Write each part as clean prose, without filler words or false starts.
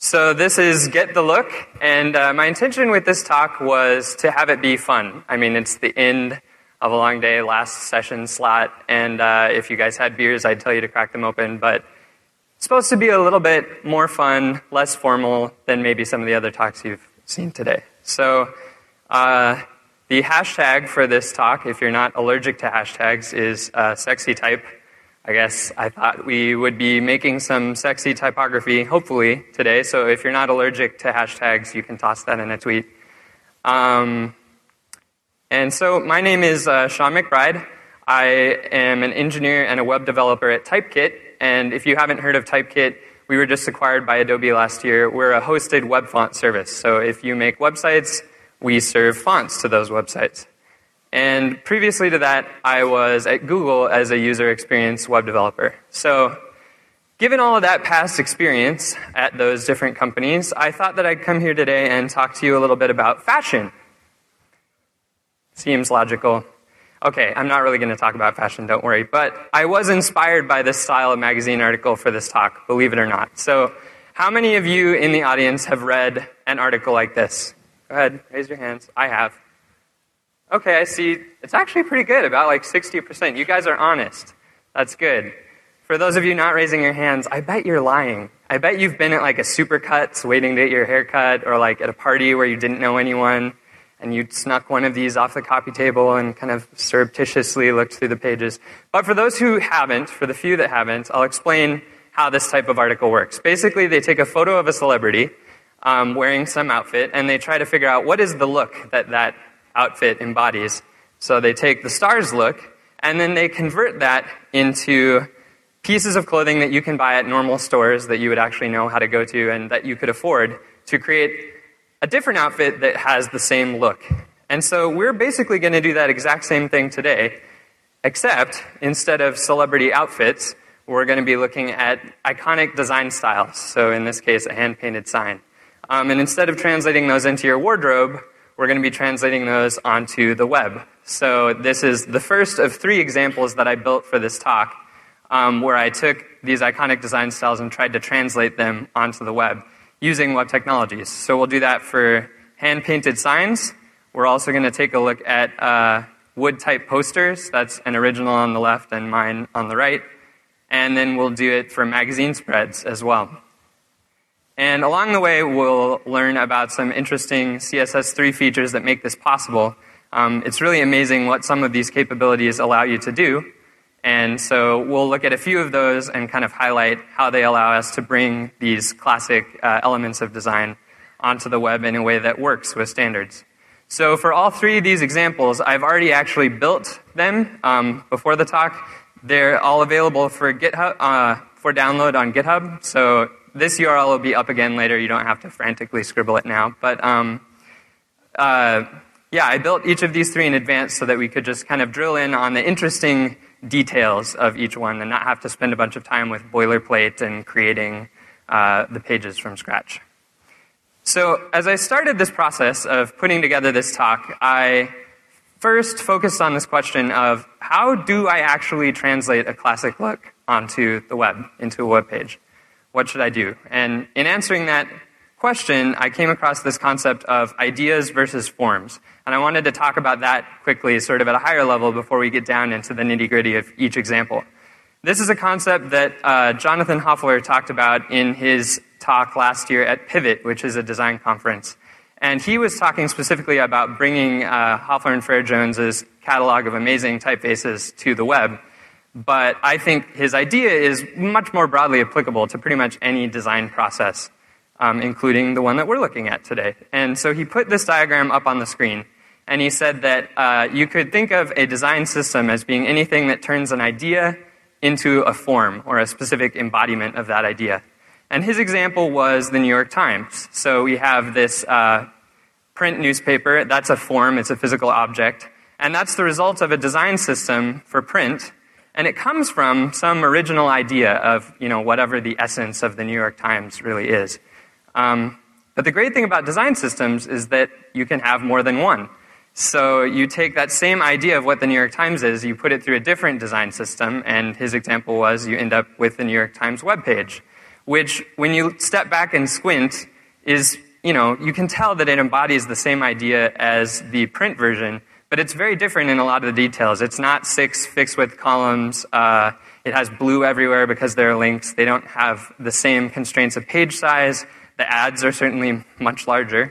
So this is Get the Look, and my intention with this talk was to have it be fun. I mean, it's the end of a long day, last session slot, and if you guys had beers, I'd tell you to crack them open, but it's supposed to be a little bit more fun, less formal than maybe some of the other talks you've seen today. So the hashtag for this talk, if you're not allergic to hashtags, is sexy type. I guess I thought we would be making some sexy typography, hopefully, today. So if you're not allergic to hashtags, you can toss that in a tweet. And so my name is Sean McBride. I am an engineer and a web developer at Typekit. And if you haven't heard of Typekit, we were just acquired by Adobe last year. We're a hosted web font service. So if you make websites, we serve fonts to those websites. And previously to that, I was at Google as a user experience web developer. So given all of that past experience at those different companies, I thought that I'd come here today and talk to you a little bit about fashion. Seems logical. Okay, I'm not really going to talk about fashion, don't worry. But I was inspired by this style of magazine article for this talk, believe it or not. So how many of you in the audience have read an article like this? Go ahead, raise your hands. I have. Okay, I see. It's actually pretty good, about like 60%. You guys are honest. That's good. For those of you not raising your hands, I bet you're lying. I bet you've been at like a Supercuts waiting to get your hair cut, or like at a party where you didn't know anyone, and you snuck one of these off the copy table and kind of surreptitiously looked through the pages. But for those who haven't, for the few that haven't, I'll explain how this type of article works. Basically, they take a photo of a celebrity wearing some outfit, and they try to figure out what is the look that outfit embodies. So they take the star's look, and then they convert that into pieces of clothing that you can buy at normal stores that you would actually know how to go to and that you could afford to create a different outfit that has the same look. And so we're basically going to do that exact same thing today, except instead of celebrity outfits, we're going to be looking at iconic design styles. So in this case, a hand-painted sign. And instead of translating those into your wardrobe, we're going to be translating those onto the web. So this is the first of 3 examples that I built for this talk, where I took these iconic design styles and tried to translate them onto the web using web technologies. So we'll do that for hand-painted signs. We're also going to take a look at wood-type posters. That's an original on the left and mine on the right. And then we'll do it for magazine spreads as well. And along the way, we'll learn about some interesting CSS3 features that make this possible. It's really amazing what some of these capabilities allow you to do. And so we'll look at a few of those and kind of highlight how they allow us to bring these classic elements of design onto the web in a way that works with standards. So for all 3 of these examples, I've already actually built them before the talk. They're all available for GitHub, for download on GitHub. So this URL will be up again later. You don't have to frantically scribble it now. But yeah, I built each of these 3 in advance so that we could just kind of drill in on the interesting details of each one and not have to spend a bunch of time with boilerplate and creating the pages from scratch. So as I started this process of putting together this talk, I first focused on this question of how do I actually translate a classic look onto the web, into a web page? What should I do? And in answering that question, I came across this concept of ideas versus forms. And I wanted to talk about that quickly, sort of at a higher level, before we get down into the nitty-gritty of each example. This is a concept that Jonathan Hoffler talked about in his talk last year at Pivot, which is a design conference. And he was talking specifically about bringing Hoffler and Frere Jones's catalog of amazing typefaces to the web. But I think his idea is much more broadly applicable to pretty much any design process, including the one that we're looking at today. And so he put this diagram up on the screen, and he said that you could think of a design system as being anything that turns an idea into a form or a specific embodiment of that idea. And his example was the New York Times. So we have this print newspaper. That's a form. It's a physical object. And that's the result of a design system for print. And it comes from some original idea of, whatever the essence of the New York Times really is. But the great thing about design systems is that you can have more than one. So you take that same idea of what the New York Times is, you put it through a different design system, and his example was you end up with the New York Times webpage, which when you step back and squint is, you can tell that it embodies the same idea as the print version, but it's very different in a lot of the details. It's not 6 fixed width columns. It has blue everywhere because there are links. They don't have the same constraints of page size. The ads are certainly much larger.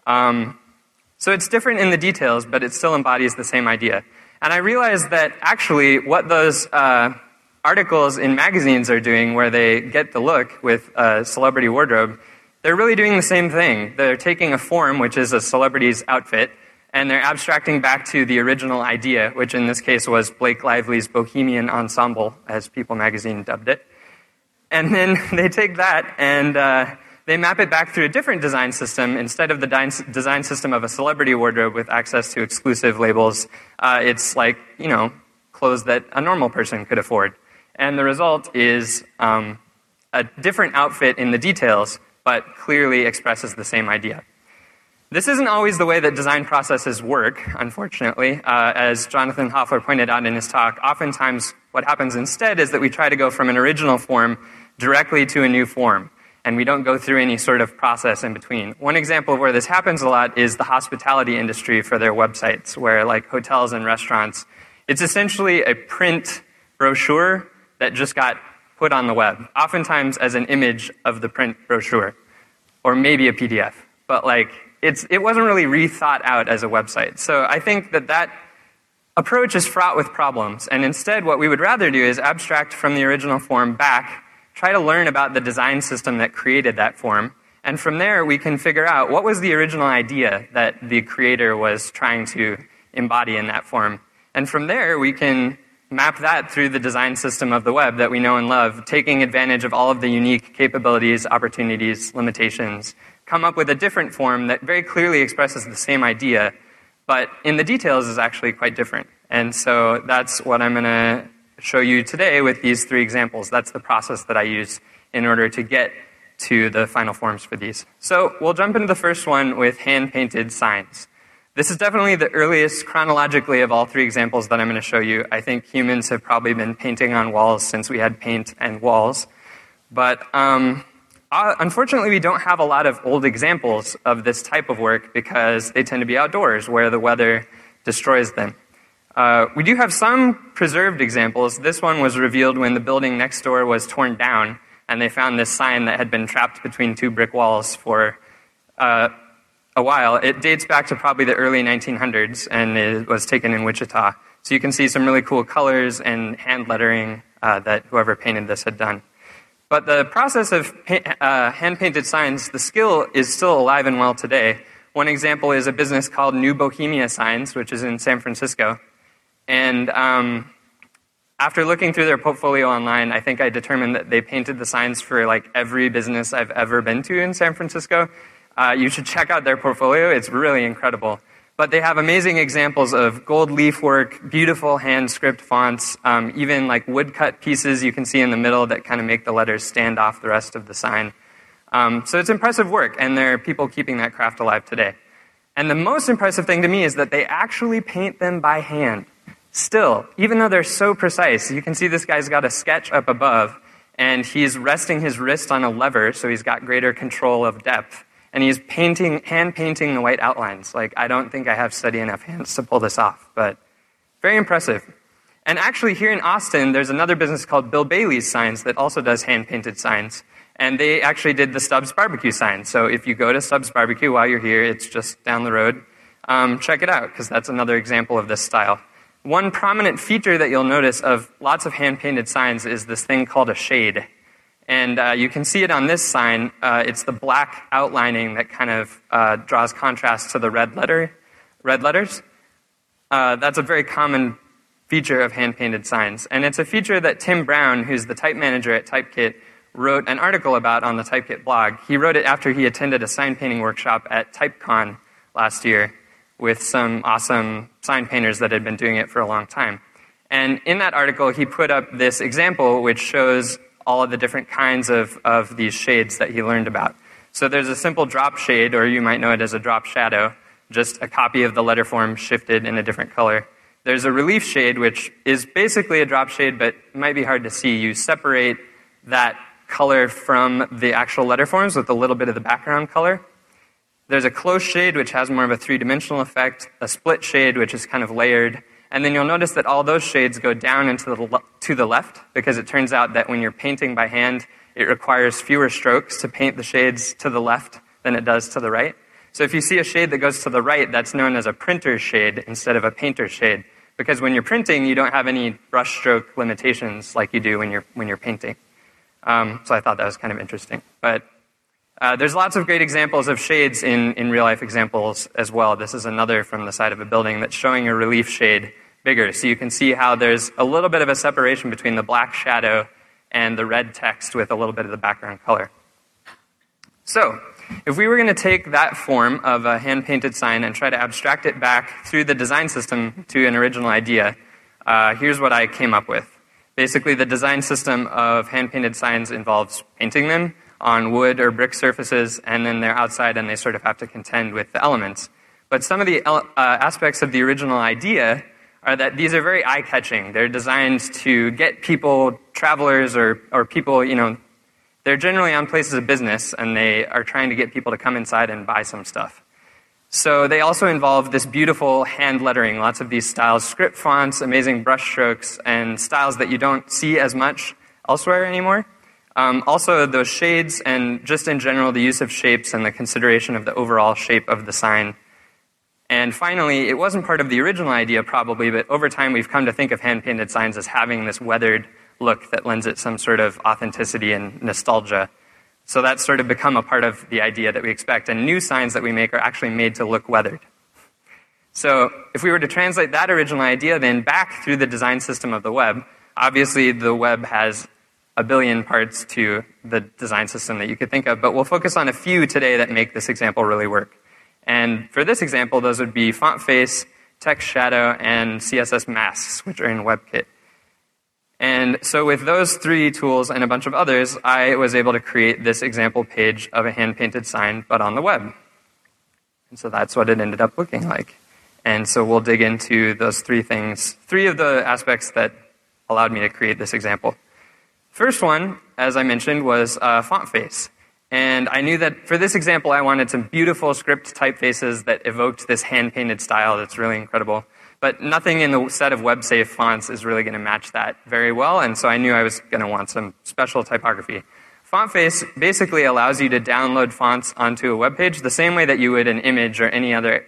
So it's different in the details, but it still embodies the same idea. And I realized that actually what those articles in magazines are doing, where they get the look with a celebrity wardrobe, they're really doing the same thing. They're taking a form, which is a celebrity's outfit, and they're abstracting back to the original idea, which in this case was Blake Lively's Bohemian Ensemble, as People magazine dubbed it. And then they take that and they map it back through a different design system. Instead of the design system of a celebrity wardrobe with access to exclusive labels, it's like, clothes that a normal person could afford. And the result is a different outfit in the details, but clearly expresses the same idea. This isn't always the way that design processes work, unfortunately. As Jonathan Hoffler pointed out in his talk, oftentimes what happens instead is that we try to go from an original form directly to a new form, and we don't go through any sort of process in between. One example of where this happens a lot is the hospitality industry for their websites, where like hotels and restaurants, it's essentially a print brochure that just got put on the web, oftentimes as an image of the print brochure, or maybe a PDF. But it wasn't really rethought out as a website. So I think that approach is fraught with problems. And instead, what we would rather do is abstract from the original form back, try to learn about the design system that created that form. And from there, we can figure out what was the original idea that the creator was trying to embody in that form. And from there, we can map that through the design system of the web that we know and love, taking advantage of all of the unique capabilities, opportunities, limitations, come up with a different form that very clearly expresses the same idea, but in the details is actually quite different. And so that's what I'm going to show you today with these 3 examples. That's the process that I use in order to get to the final forms for these. So we'll jump into the first one with hand-painted signs. This is definitely the earliest chronologically of all 3 examples that I'm going to show you. I think humans have probably been painting on walls since we had paint and walls. But unfortunately, we don't have a lot of old examples of this type of work because they tend to be outdoors where the weather destroys them. We do have some preserved examples. This one was revealed when the building next door was torn down, and they found this sign that had been trapped between 2 brick walls for a while. It dates back to probably the early 1900s, and it was taken in Wichita. So you can see some really cool colors and hand lettering that whoever painted this had done. But the process of hand-painted signs, the skill is still alive and well today. One example is a business called New Bohemia Signs, which is in San Francisco. And after looking through their portfolio online, I think I determined that they painted the signs for every business I've ever been to in San Francisco. You should check out their portfolio. It's really incredible. But they have amazing examples of gold leaf work, beautiful hand script fonts, even woodcut pieces you can see in the middle that kind of make the letters stand off the rest of the sign. So it's impressive work, and there are people keeping that craft alive today. And the most impressive thing to me is that they actually paint them by hand. Still, even though they're so precise, you can see this guy's got a sketch up above, and he's resting his wrist on a lever, so he's got greater control of depth. And he's hand-painting the white outlines. I don't think I have steady enough hands to pull this off, but very impressive. And actually, here in Austin, there's another business called Bill Bailey's Signs that also does hand-painted signs. And they actually did the Stubbs Barbecue sign. So if you go to Stubbs Barbecue while you're here, it's just down the road. Check it out, because that's another example of this style. One prominent feature that you'll notice of lots of hand-painted signs is this thing called a shade. And you can see it on this sign. It's the black outlining that kind of draws contrast to the red letters. That's a very common feature of hand-painted signs. And it's a feature that Tim Brown, who's the type manager at Typekit, wrote an article about on the Typekit blog. He wrote it after he attended a sign painting workshop at TypeCon last year with some awesome sign painters that had been doing it for a long time. And in that article, he put up this example which shows all of the different kinds of these shades that he learned about. So there's a simple drop shade, or you might know it as a drop shadow, just a copy of the letter form shifted in a different color. There's a relief shade, which is basically a drop shade, but might be hard to see. You separate that color from the actual letter forms with a little bit of the background color. There's a close shade, which has more of a three-dimensional effect, a split shade, which is kind of layered, and then you'll notice that all those shades go down to the left, because it turns out that when you're painting by hand, it requires fewer strokes to paint the shades to the left than it does to the right. So if you see a shade that goes to the right, that's known as a printer's shade instead of a painter's shade, because when you're printing, you don't have any brush stroke limitations like you do when you're painting. So I thought that was kind of interesting. But there's lots of great examples of shades in real-life examples as well. This is another from the side of a building that's showing a relief shade bigger. So you can see how there's a little bit of a separation between the black shadow and the red text with a little bit of the background color. So if we were going to take that form of a hand-painted sign and try to abstract it back through the design system to an original idea, here's what I came up with. Basically, the design system of hand-painted signs involves painting them on wood or brick surfaces, and then they're outside and they sort of have to contend with the elements. But some of the aspects of the original idea are that these are very eye-catching. They're designed to get people, travelers, or people, they're generally on places of business, and they are trying to get people to come inside and buy some stuff. So they also involve this beautiful hand lettering, lots of these styles, script fonts, amazing brush strokes, and styles that you don't see as much elsewhere anymore. Also, those shades, and just in general, the use of shapes and the consideration of the overall shape of the sign. And finally, it wasn't part of the original idea probably, but over time we've come to think of hand-painted signs as having this weathered look that lends it some sort of authenticity and nostalgia. So that's sort of become a part of the idea that we expect, and new signs that we make are actually made to look weathered. So if we were to translate that original idea then back through the design system of the web, obviously the web has a billion parts to the design system that you could think of, but we'll focus on a few today that make this example really work. And for this example, those would be font face, text shadow, and CSS masks, which are in WebKit. And so with those three tools and a bunch of others, I was able to create this example page of a hand-painted sign, but on the web. And so that's what it ended up looking like. And so we'll dig into those three things, three of the aspects that allowed me to create this example. First one, as I mentioned, was font face. And I knew that for this example, I wanted some beautiful script typefaces that evoked this hand-painted style that's really incredible. But nothing in the set of WebSafe fonts is really going to match that very well, and so I knew I was going to want some special typography. FontFace basically allows you to download fonts onto a web page the same way that you would an image or any other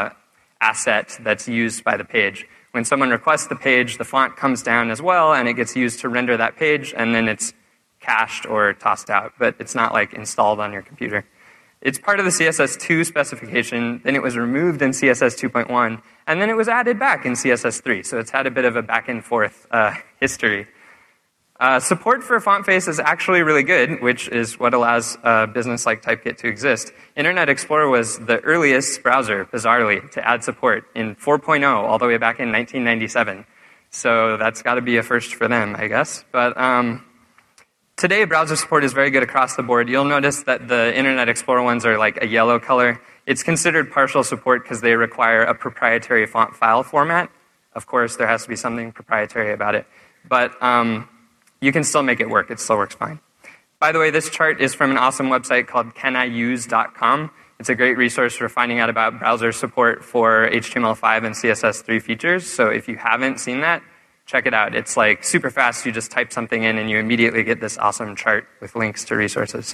asset that's used by the page. When someone requests the page, the font comes down as well, and it gets used to render that page, and then it's cached or tossed out, but it's not like installed on your computer. It's part of the CSS2 specification, then it was removed in CSS 2.1, and then it was added back in CSS 3, so it's had a bit of a back and forth history. Support for font face is actually really good, which is what allows a business like Typekit to exist. Internet Explorer was the earliest browser, bizarrely, to add support in 4.0 all the way back in 1997. So that's got to be a first for them, I guess. But today, browser support is very good across the board. You'll notice that the Internet Explorer ones are like a yellow color. It's considered partial support because they require a proprietary font file format. Of course, there has to be something proprietary about it. But you can still make it work. It still works fine. By the way, this chart is from an awesome website called caniuse.com. It's a great resource for finding out about browser support for HTML5 and CSS3 features. So if you haven't seen that, check it out. It's like super fast. You just type something in and you immediately get this awesome chart with links to resources.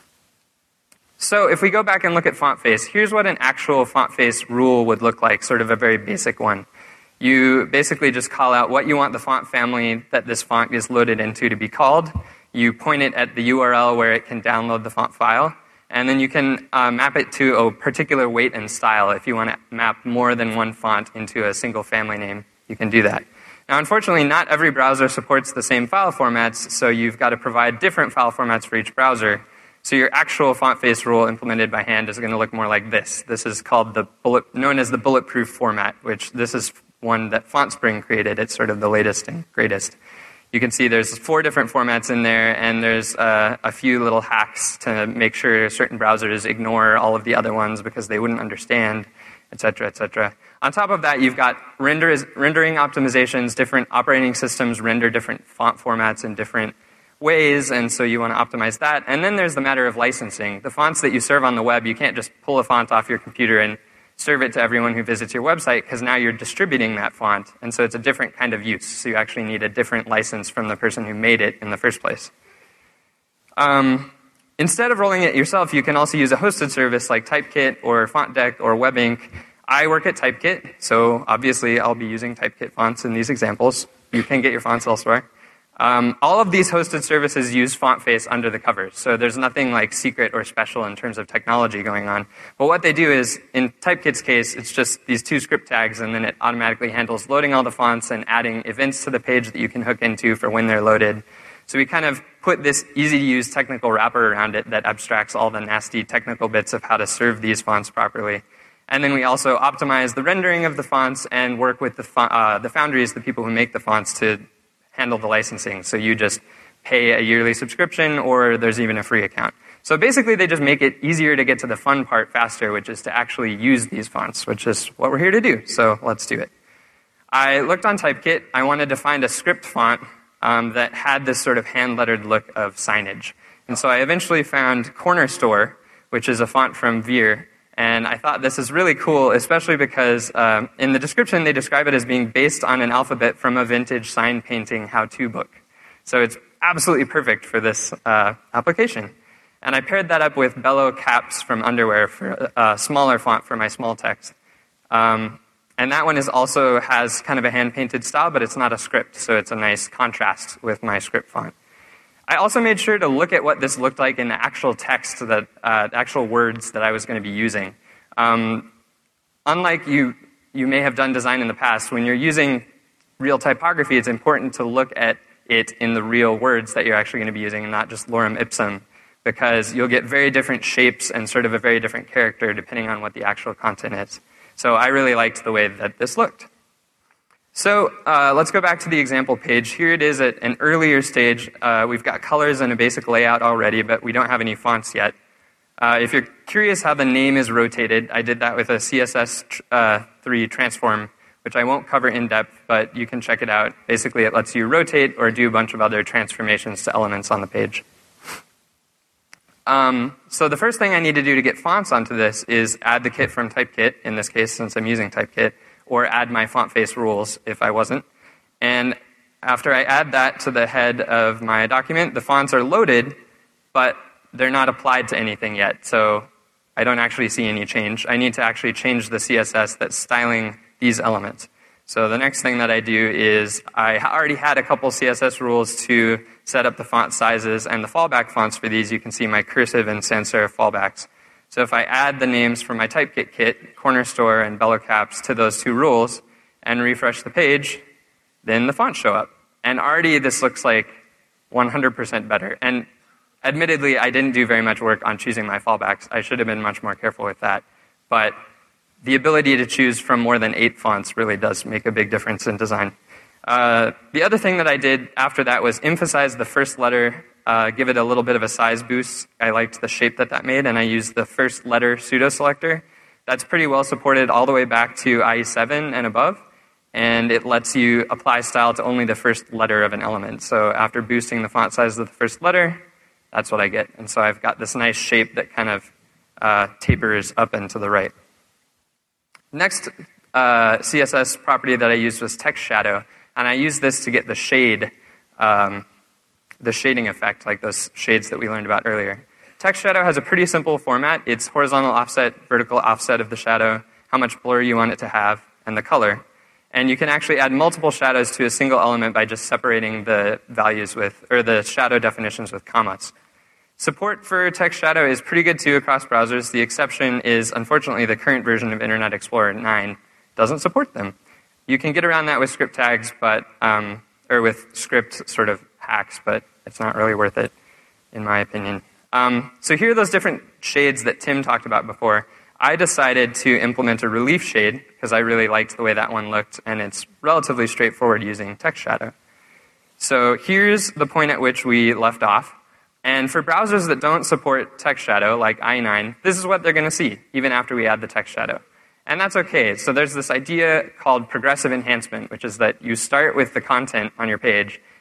So if we go back and look at font face, here's what an actual font face rule would look like, sort of a very basic one. You basically just call out what you want the font family that this font is loaded into to be called. You point it at the URL where it can download the font file. And then you can map it to a particular weight and style. If you want to map more than one font into a single family name, you can do that. Now, unfortunately, not every browser supports the same file formats, so you've got to provide different file formats for each browser. So your actual font face rule implemented by hand is going to look more like this. This is called known as the bulletproof format, which this is one that FontSpring created. It's sort of the latest and greatest. You can see there's 4 different formats in there, and there's a few little hacks to make sure certain browsers ignore all of the other ones because they wouldn't understand, et cetera, et cetera. On top of that, you've got rendering optimizations. Different operating systems render different font formats in different ways, and so you want to optimize that. And then there's the matter of licensing. The fonts that you serve on the web, you can't just pull a font off your computer and serve it to everyone who visits your website, because now you're distributing that font, and so it's a different kind of use. So you actually need a different license from the person who made it in the first place. Instead of rolling it yourself, you can also use a hosted service like Typekit or FontDeck or WebInk. I work at Typekit, so obviously I'll be using Typekit fonts in these examples. You can get your fonts elsewhere. All of these hosted services use FontFace under the covers, so there's nothing like secret or special in terms of technology going on. But what they do is, in Typekit's case, it's just these 2 script tags, and then it automatically handles loading all the fonts and adding events to the page that you can hook into for when they're loaded. So we kind of put this easy-to-use technical wrapper around it that abstracts all the nasty technical bits of how to serve these fonts properly. And then we also optimize the rendering of the fonts and work with the foundries, the people who make the fonts, to handle the licensing. So you just pay a yearly subscription, or there's even a free account. So basically, they just make it easier to get to the fun part faster, which is to actually use these fonts, which is what we're here to do. So let's do it. I looked on Typekit. I wanted to find a script font that had this sort of hand-lettered look of signage. And so I eventually found Corner Store, which is a font from Veer. And I thought this is really cool, especially because in the description they describe it as being based on an alphabet from a vintage sign painting how-to book. So it's absolutely perfect for this application. And I paired that up with Bellow Caps from Underwear for a smaller font for my small text. And that one also has kind of a hand-painted style, but it's not a script, so it's a nice contrast with my script font. I also made sure to look at what this looked like in the actual text, the actual words that I was going to be using. Unlike you may have done design in the past, when you're using real typography, it's important to look at it in the real words that you're actually going to be using and not just lorem ipsum, because you'll get very different shapes and sort of a very different character depending on what the actual content is. So I really liked the way that this looked. So let's go back to the example page. Here it is at an earlier stage. We've got colors and a basic layout already, but we don't have any fonts yet. If you're curious how the name is rotated, I did that with a CSS3 transform, which I won't cover in depth, but you can check it out. Basically, it lets you rotate or do a bunch of other transformations to elements on the page. So the first thing I need to do to get fonts onto this is add the kit from Typekit, in this case, since I'm using Typekit, or add my FontFace rules if I wasn't. And after I add that to the head of my document, the fonts are loaded, but they're not applied to anything yet. So I don't actually see any change. I need to actually change the CSS that's styling these elements. So the next thing that I do is I already had a couple CSS rules to set up the font sizes and the fallback fonts for these. You can see my cursive and sans serif fallbacks. So if I add the names from my Typekit kit, Corner Store and Bellow Caps, to those 2 rules and refresh the page, then the fonts show up. And already this looks like 100% better. And admittedly, I didn't do very much work on choosing my fallbacks. I should have been much more careful with that. But the ability to choose from more than 8 fonts really does make a big difference in design. The other thing that I did after that was emphasize the first letter, give it a little bit of a size boost. I liked the shape that made, and I used the first letter pseudo-selector. That's pretty well supported all the way back to IE7 and above, and it lets you apply style to only the first letter of an element. So after boosting the font size of the first letter, that's what I get. And so I've got this nice shape that kind of tapers up and to the right. Next CSS property that I used was text shadow, and I used this to get the shade, the shading effect, like those shades that we learned about earlier. Text shadow has a pretty simple format. It's horizontal offset, vertical offset of the shadow, how much blur you want it to have, and the color. And you can actually add multiple shadows to a single element by just separating the values with, or the shadow definitions with commas. Support for text shadow is pretty good too across browsers. The exception is, unfortunately, the current version of Internet Explorer 9 doesn't support them. You can get around that with script tags, but or with script sort of hacks, but it's not really worth it, in my opinion. So here are those different shades that Tim talked about before. I decided to implement a relief shade because I really liked the way that one looked, and it's relatively straightforward using text shadow. So here's the point at which we left off. And for browsers that don't support text shadow, like IE9, this is what they're going to see, even after we add the text shadow. And that's okay. So there's this idea called progressive enhancement, which is that you start with the content on your page,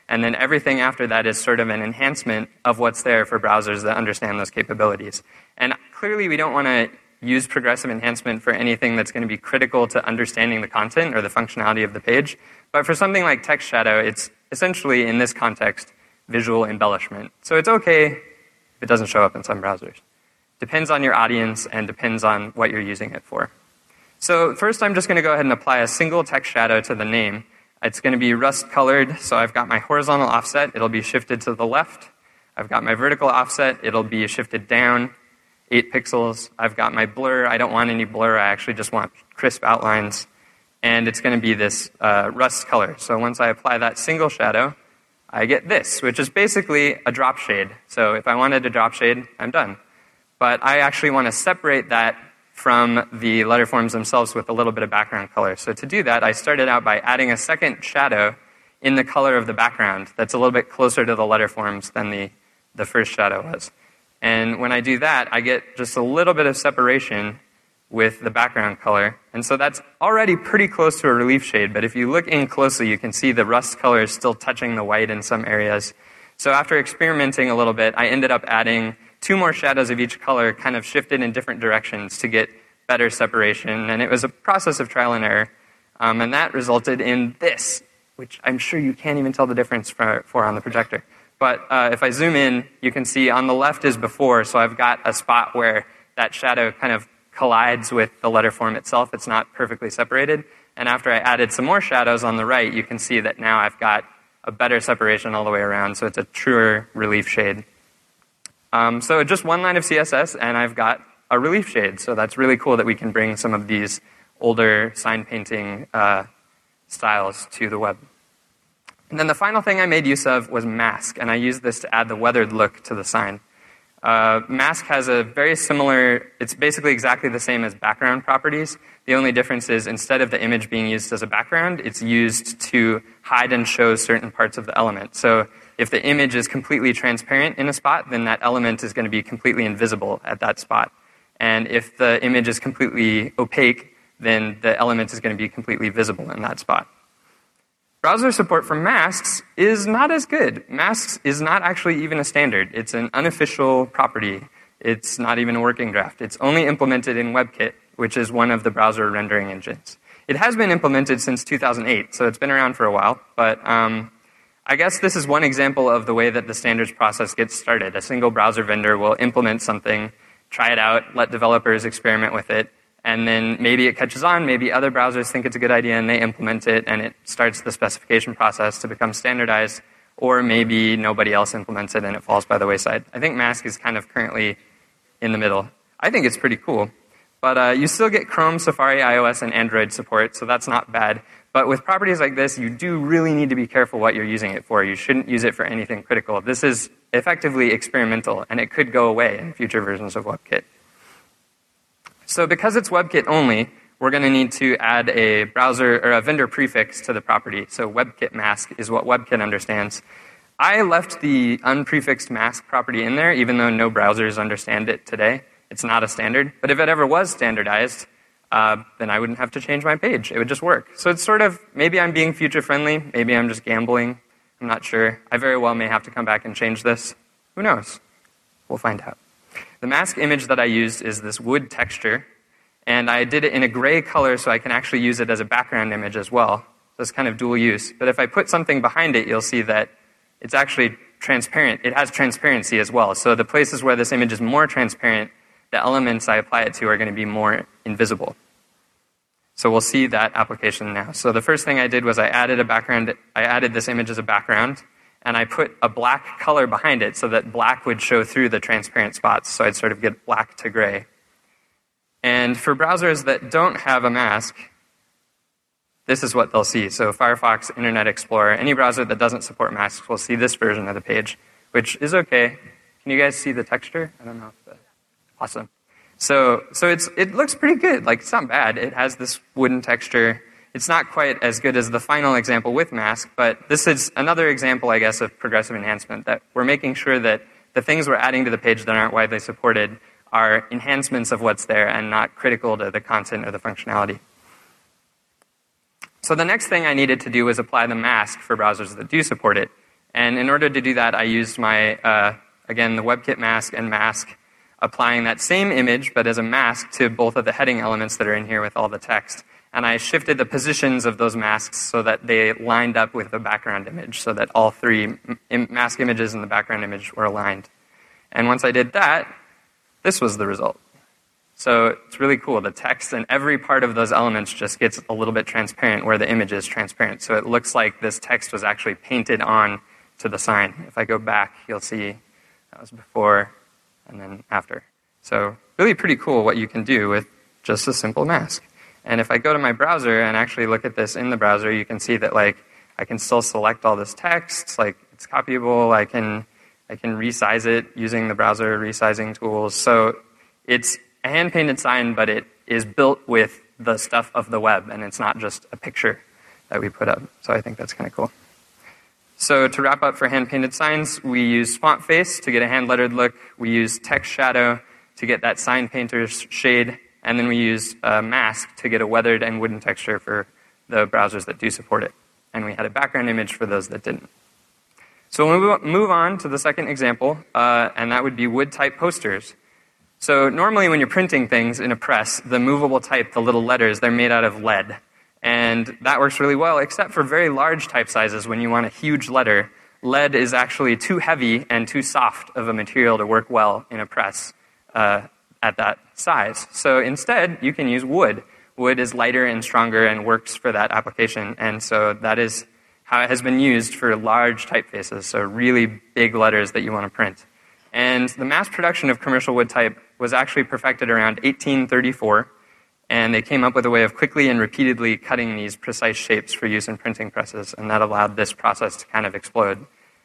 And then everything after that is sort of an enhancement of what's there for browsers that understand those capabilities. And clearly we don't want to use progressive enhancement for anything that's going to be critical to understanding the content or the functionality of the page. But for something like text shadow, it's essentially, in this context, visual embellishment. So it's okay if it doesn't show up in some browsers. Depends on your audience and depends on what you're using it for. So first I'm just going to go ahead and apply a single text shadow to the name. It's going to be rust colored, so I've got my horizontal offset. It'll be shifted to the left. I've got my vertical offset. It'll be shifted down 8 pixels. I've got my blur. I don't want any blur. I actually just want crisp outlines. And it's going to be this rust color. So once I apply that single shadow, I get this, which is basically a drop shade. So if I wanted a drop shade, I'm done. But I actually want to separate that from the letter forms themselves with a little bit of background color. So to do that, I started out by adding a second shadow in the color of the background that's a little bit closer to the letter forms than the first shadow was. And when I do that, I get just a little bit of separation with the background color. And so that's already pretty close to a relief shade, but if you look in closely, you can see the rust color is still touching the white in some areas. So after experimenting a little bit, I ended up adding 2 more shadows of each color, kind of shifted in different directions to get better separation. And it was a process of trial and error. And that resulted in this, which I'm sure you can't even tell the difference for on the projector. But if I zoom in, you can see on the left is before, so I've got a spot where that shadow kind of collides with the letter form itself. It's not perfectly separated. And after I added some more shadows on the right, you can see that now I've got a better separation all the way around, so it's a truer relief shade. So just one line of CSS, and I've got a relief shade. So that's really cool that we can bring some of these older sign painting styles to the web. And then the final thing I made use of was mask, and I used this to add the weathered look to the sign. Mask has a very similar, it's basically exactly the same as background properties. The only difference is instead of the image being used as a background, it's used to hide and show certain parts of the element. So if the image is completely transparent in a spot, then that element is going to be completely invisible at that spot. And if the image is completely opaque, then the element is going to be completely visible in that spot. Browser support for masks is not as good. Masks is not actually even a standard. It's an unofficial property. It's not even a working draft. It's only implemented in WebKit, which is one of the browser rendering engines. It has been implemented since 2008, so it's been around for a while. But I guess this is one example of the way that the standards process gets started. A single browser vendor will implement something, try it out, let developers experiment with it, and then maybe it catches on, maybe other browsers think it's a good idea and they implement it, and it starts the specification process to become standardized, or maybe nobody else implements it and it falls by the wayside. I think Mask is kind of currently in the middle. I think it's pretty cool. But you still get Chrome, Safari, iOS, and Android support, so that's not bad. But with properties like this, you do really need to be careful what you're using it for. You shouldn't use it for anything critical. This is effectively experimental, and it could go away in future versions of WebKit. So because it's WebKit only, we're going to need to add a browser or a vendor prefix to the property. So WebKit mask is what WebKit understands. I left the unprefixed mask property in there, even though no browsers understand it today. It's not a standard. But if it ever was standardized, then I wouldn't have to change my page. It would just work. So it's sort of, maybe I'm being future-friendly. Maybe I'm just gambling. I'm not sure. I very well may have to come back and change this. Who knows? We'll find out. The mask image that I used is this wood texture. And I did it in a gray color so I can actually use it as a background image as well. So it's kind of dual use. But if I put something behind it, you'll see that it's actually transparent. It has transparency as well. So the places where this image is more transparent, the elements I apply it to are going to be more invisible. So we'll see that application now. So the first thing I did was I added this image as a background, and I put a black color behind it so that black would show through the transparent spots. So I'd sort of get black to gray. And for browsers that don't have a mask, this is what they'll see. So Firefox, Internet Explorer, any browser that doesn't support masks will see this version of the page, which is okay. Can you guys see the texture? I don't know if awesome. So it looks pretty good. Like, it's not bad. It has this wooden texture. It's not quite as good as the final example with mask, but this is another example, I guess, of progressive enhancement, that we're making sure that the things we're adding to the page that aren't widely supported are enhancements of what's there and not critical to the content or the functionality. So the next thing I needed to do was apply the mask for browsers that do support it. And in order to do that, I used my, again, the WebKit mask and mask, applying that same image, but as a mask to both of the heading elements that are in here with all the text. And I shifted the positions of those masks so that they lined up with the background image, so that all three mask images and the background image were aligned. And once I did that, this was the result. So it's really cool. The text and every part of those elements just gets a little bit transparent where the image is transparent. So it looks like this text was actually painted on to the sign. If I go back, you'll see that was before and then after. So really pretty cool what you can do with just a simple mask. And if I go to my browser and actually look at this in the browser, you can see that I can still select all this text, it's copyable, I can resize it using the browser resizing tools. So it's a hand-painted sign, but it is built with the stuff of the web, and it's not just a picture that we put up. So I think that's kind of cool. So to wrap up for hand-painted signs, we use font face to get a hand-lettered look. We use text shadow to get that sign painter's shade. And then we use a mask to get a weathered and wooden texture for the browsers that do support it. And we had a background image for those that didn't. So we'll move on to the second example, and that would be wood-type posters. So normally when you're printing things in a press, the movable type, the little letters, they're made out of lead. And that works really well, except for very large type sizes when you want a huge letter. Lead is actually too heavy and too soft of a material to work well in a press at that size. So instead, you can use wood. Wood is lighter and stronger and works for that application. And so that is how it has been used for large typefaces, so really big letters that you want to print. And the mass production of commercial wood type was actually perfected around 1834, and they came up with a way of quickly and repeatedly cutting these precise shapes for use in printing presses, and that allowed this process to kind of explode.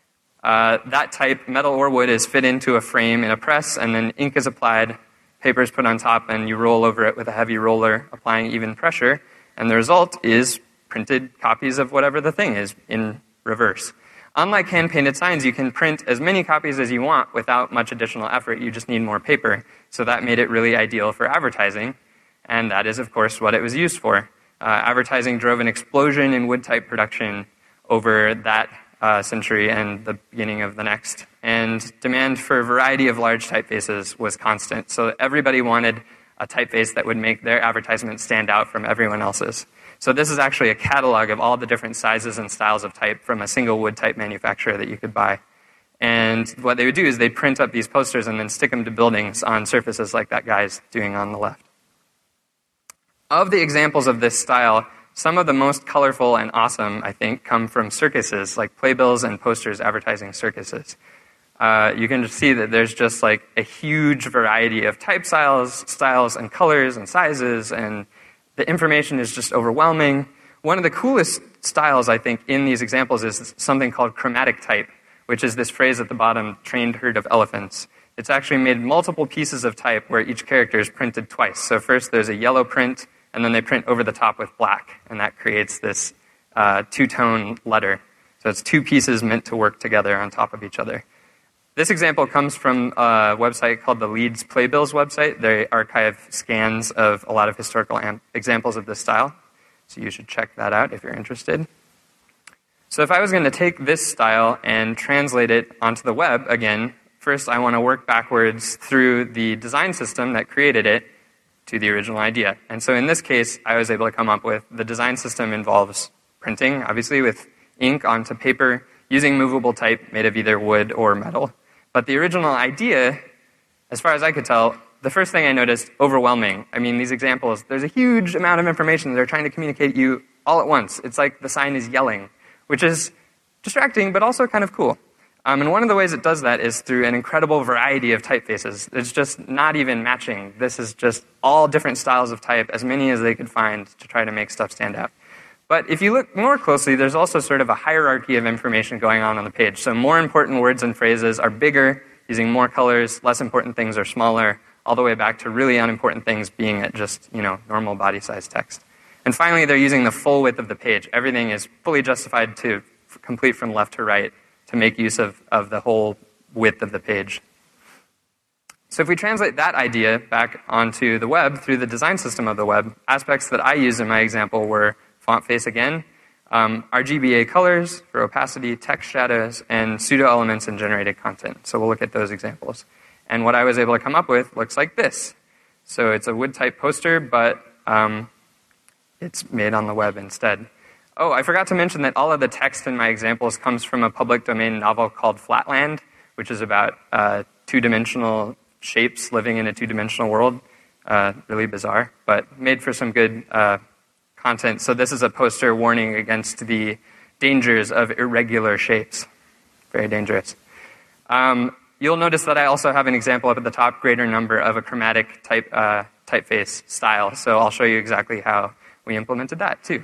That type, metal or wood, is fit into a frame in a press, and then ink is applied, paper is put on top, and you roll over it with a heavy roller, applying even pressure, and the result is printed copies of whatever the thing is in reverse. Unlike hand-painted signs, you can print as many copies as you want without much additional effort. You just need more paper. So that made it really ideal for advertising, and that is, of course, what it was used for. Advertising drove an explosion in wood-type production over that century and the beginning of the next. And demand for a variety of large typefaces was constant. So everybody wanted a typeface that would make their advertisement stand out from everyone else's. So this is actually a catalog of all the different sizes and styles of type from a single wood type manufacturer that you could buy. And what they would do is they'd print up these posters and then stick them to buildings on surfaces like that guy's doing on the left. Of the examples of this style, some of the most colorful and awesome, I think, come from circuses, like playbills and posters advertising circuses. You can see that there's just a huge variety of type styles and colors and sizes, and the information is just overwhelming. One of the coolest styles, I think, in these examples is something called chromatic type, which is this phrase at the bottom, trained herd of elephants. It's actually made multiple pieces of type where each character is printed twice. So first there's a yellow print, and then they print over the top with black, and that creates this two-tone letter. So it's two pieces meant to work together on top of each other. This example comes from a website called the Leeds Playbills website. They archive scans of a lot of historical examples of this style, so you should check that out if you're interested. So if I was going to take this style and translate it onto the web, again, first I want to work backwards through the design system that created it to the original idea. And so in this case, I was able to come up with the design system involves printing, obviously, with ink onto paper, using movable type made of either wood or metal. But the original idea, as far as I could tell, the first thing I noticed, overwhelming. I mean, these examples, there's a huge amount of information they're trying to communicate you all at once. It's like the sign is yelling, which is distracting, but also kind of cool. And one of the ways it does that is through an incredible variety of typefaces. It's just not even matching. This is just all different styles of type, as many as they could find to try to make stuff stand out. But if you look more closely, there's also sort of a hierarchy of information going on the page. So more important words and phrases are bigger, using more colors. Less important things are smaller, all the way back to really unimportant things being at just, normal body-sized text. And finally, they're using the full width of the page. Everything is fully justified to complete from left to right, to make use of the whole width of the page. So if we translate that idea back onto the web through the design system of the web, aspects that I used in my example were font face again, RGBA colors for opacity, text shadows, and pseudo elements and generated content. So we'll look at those examples. And what I was able to come up with looks like this. So it's a wood type poster, but it's made on the web instead. Oh, I forgot to mention that all of the text in my examples comes from a public domain novel called Flatland, which is about two-dimensional shapes living in a two-dimensional world. Really bizarre, but made for some good content. So this is a poster warning against the dangers of irregular shapes. Very dangerous. You'll notice that I also have an example up at the top, greater number of a chromatic typeface style. So I'll show you exactly how we implemented that too.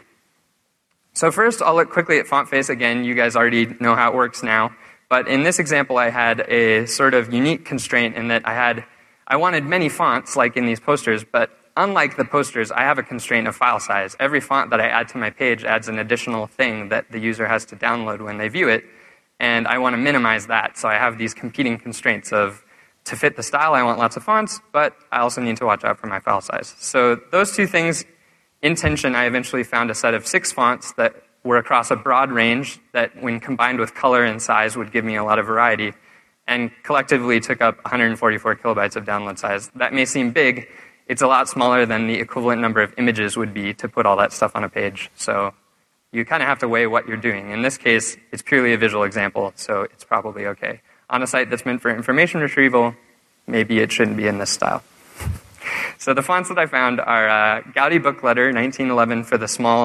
So first, I'll look quickly at font face. Again, you guys already know how it works now. But in this example, I had a sort of unique constraint in that I wanted many fonts like in these posters, but unlike the posters, I have a constraint of file size. Every font that I add to my page adds an additional thing that the user has to download when they view it, and I want to minimize that. So I have these competing constraints of, to fit the style, I want lots of fonts, but I also need to watch out for my file size. So those two things in tension, I eventually found a set of 6 fonts that were across a broad range that, when combined with color and size, would give me a lot of variety, and collectively took up 144 kilobytes of download size. That may seem big. It's a lot smaller than the equivalent number of images would be to put all that stuff on a page. So you kind of have to weigh what you're doing. In this case, it's purely a visual example, so it's probably okay. On a site that's meant for information retrieval, maybe it shouldn't be in this style. So the fonts that I found are Gaudi Book Letter 1911 for the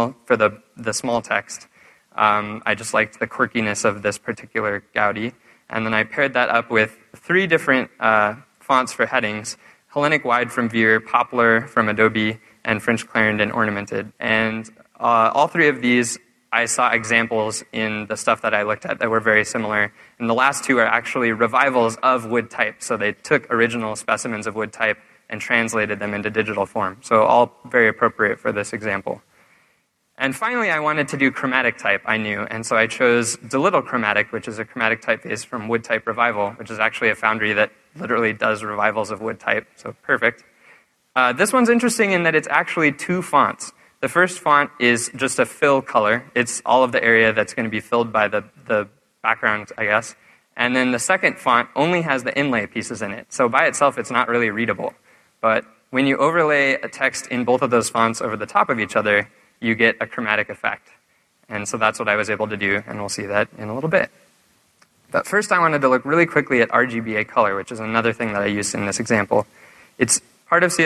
small text. I just liked the quirkiness of this particular Gaudi. And then I paired that up with 3 different fonts for headings: Hellenic Wide from Veer, Poplar from Adobe, and French Clarendon Ornamented. And all 3 of these, I saw examples in the stuff that I looked at that were very similar. And the last 2 are actually revivals of wood type. So they took original specimens of wood type and translated them into digital form. So all very appropriate for this example. And finally, I wanted to do chromatic type, I knew. And so I chose Delittle Chromatic, which is a chromatic typeface from Wood Type Revival, which is actually a foundry that literally does revivals of wood type. So perfect. This one's interesting in that it's actually 2 fonts. The first font is just a fill color. It's all of the area that's going to be filled by the background, I guess. And then the second font only has the inlay pieces in it. So by itself, it's not really readable. But when you overlay a text in both of those fonts over the top of each other, you get a chromatic effect. And so that's what I was able to do, and we'll see that in a little bit. But first I wanted to look really quickly at RGBA color, which is another thing that I used in this example. It's part of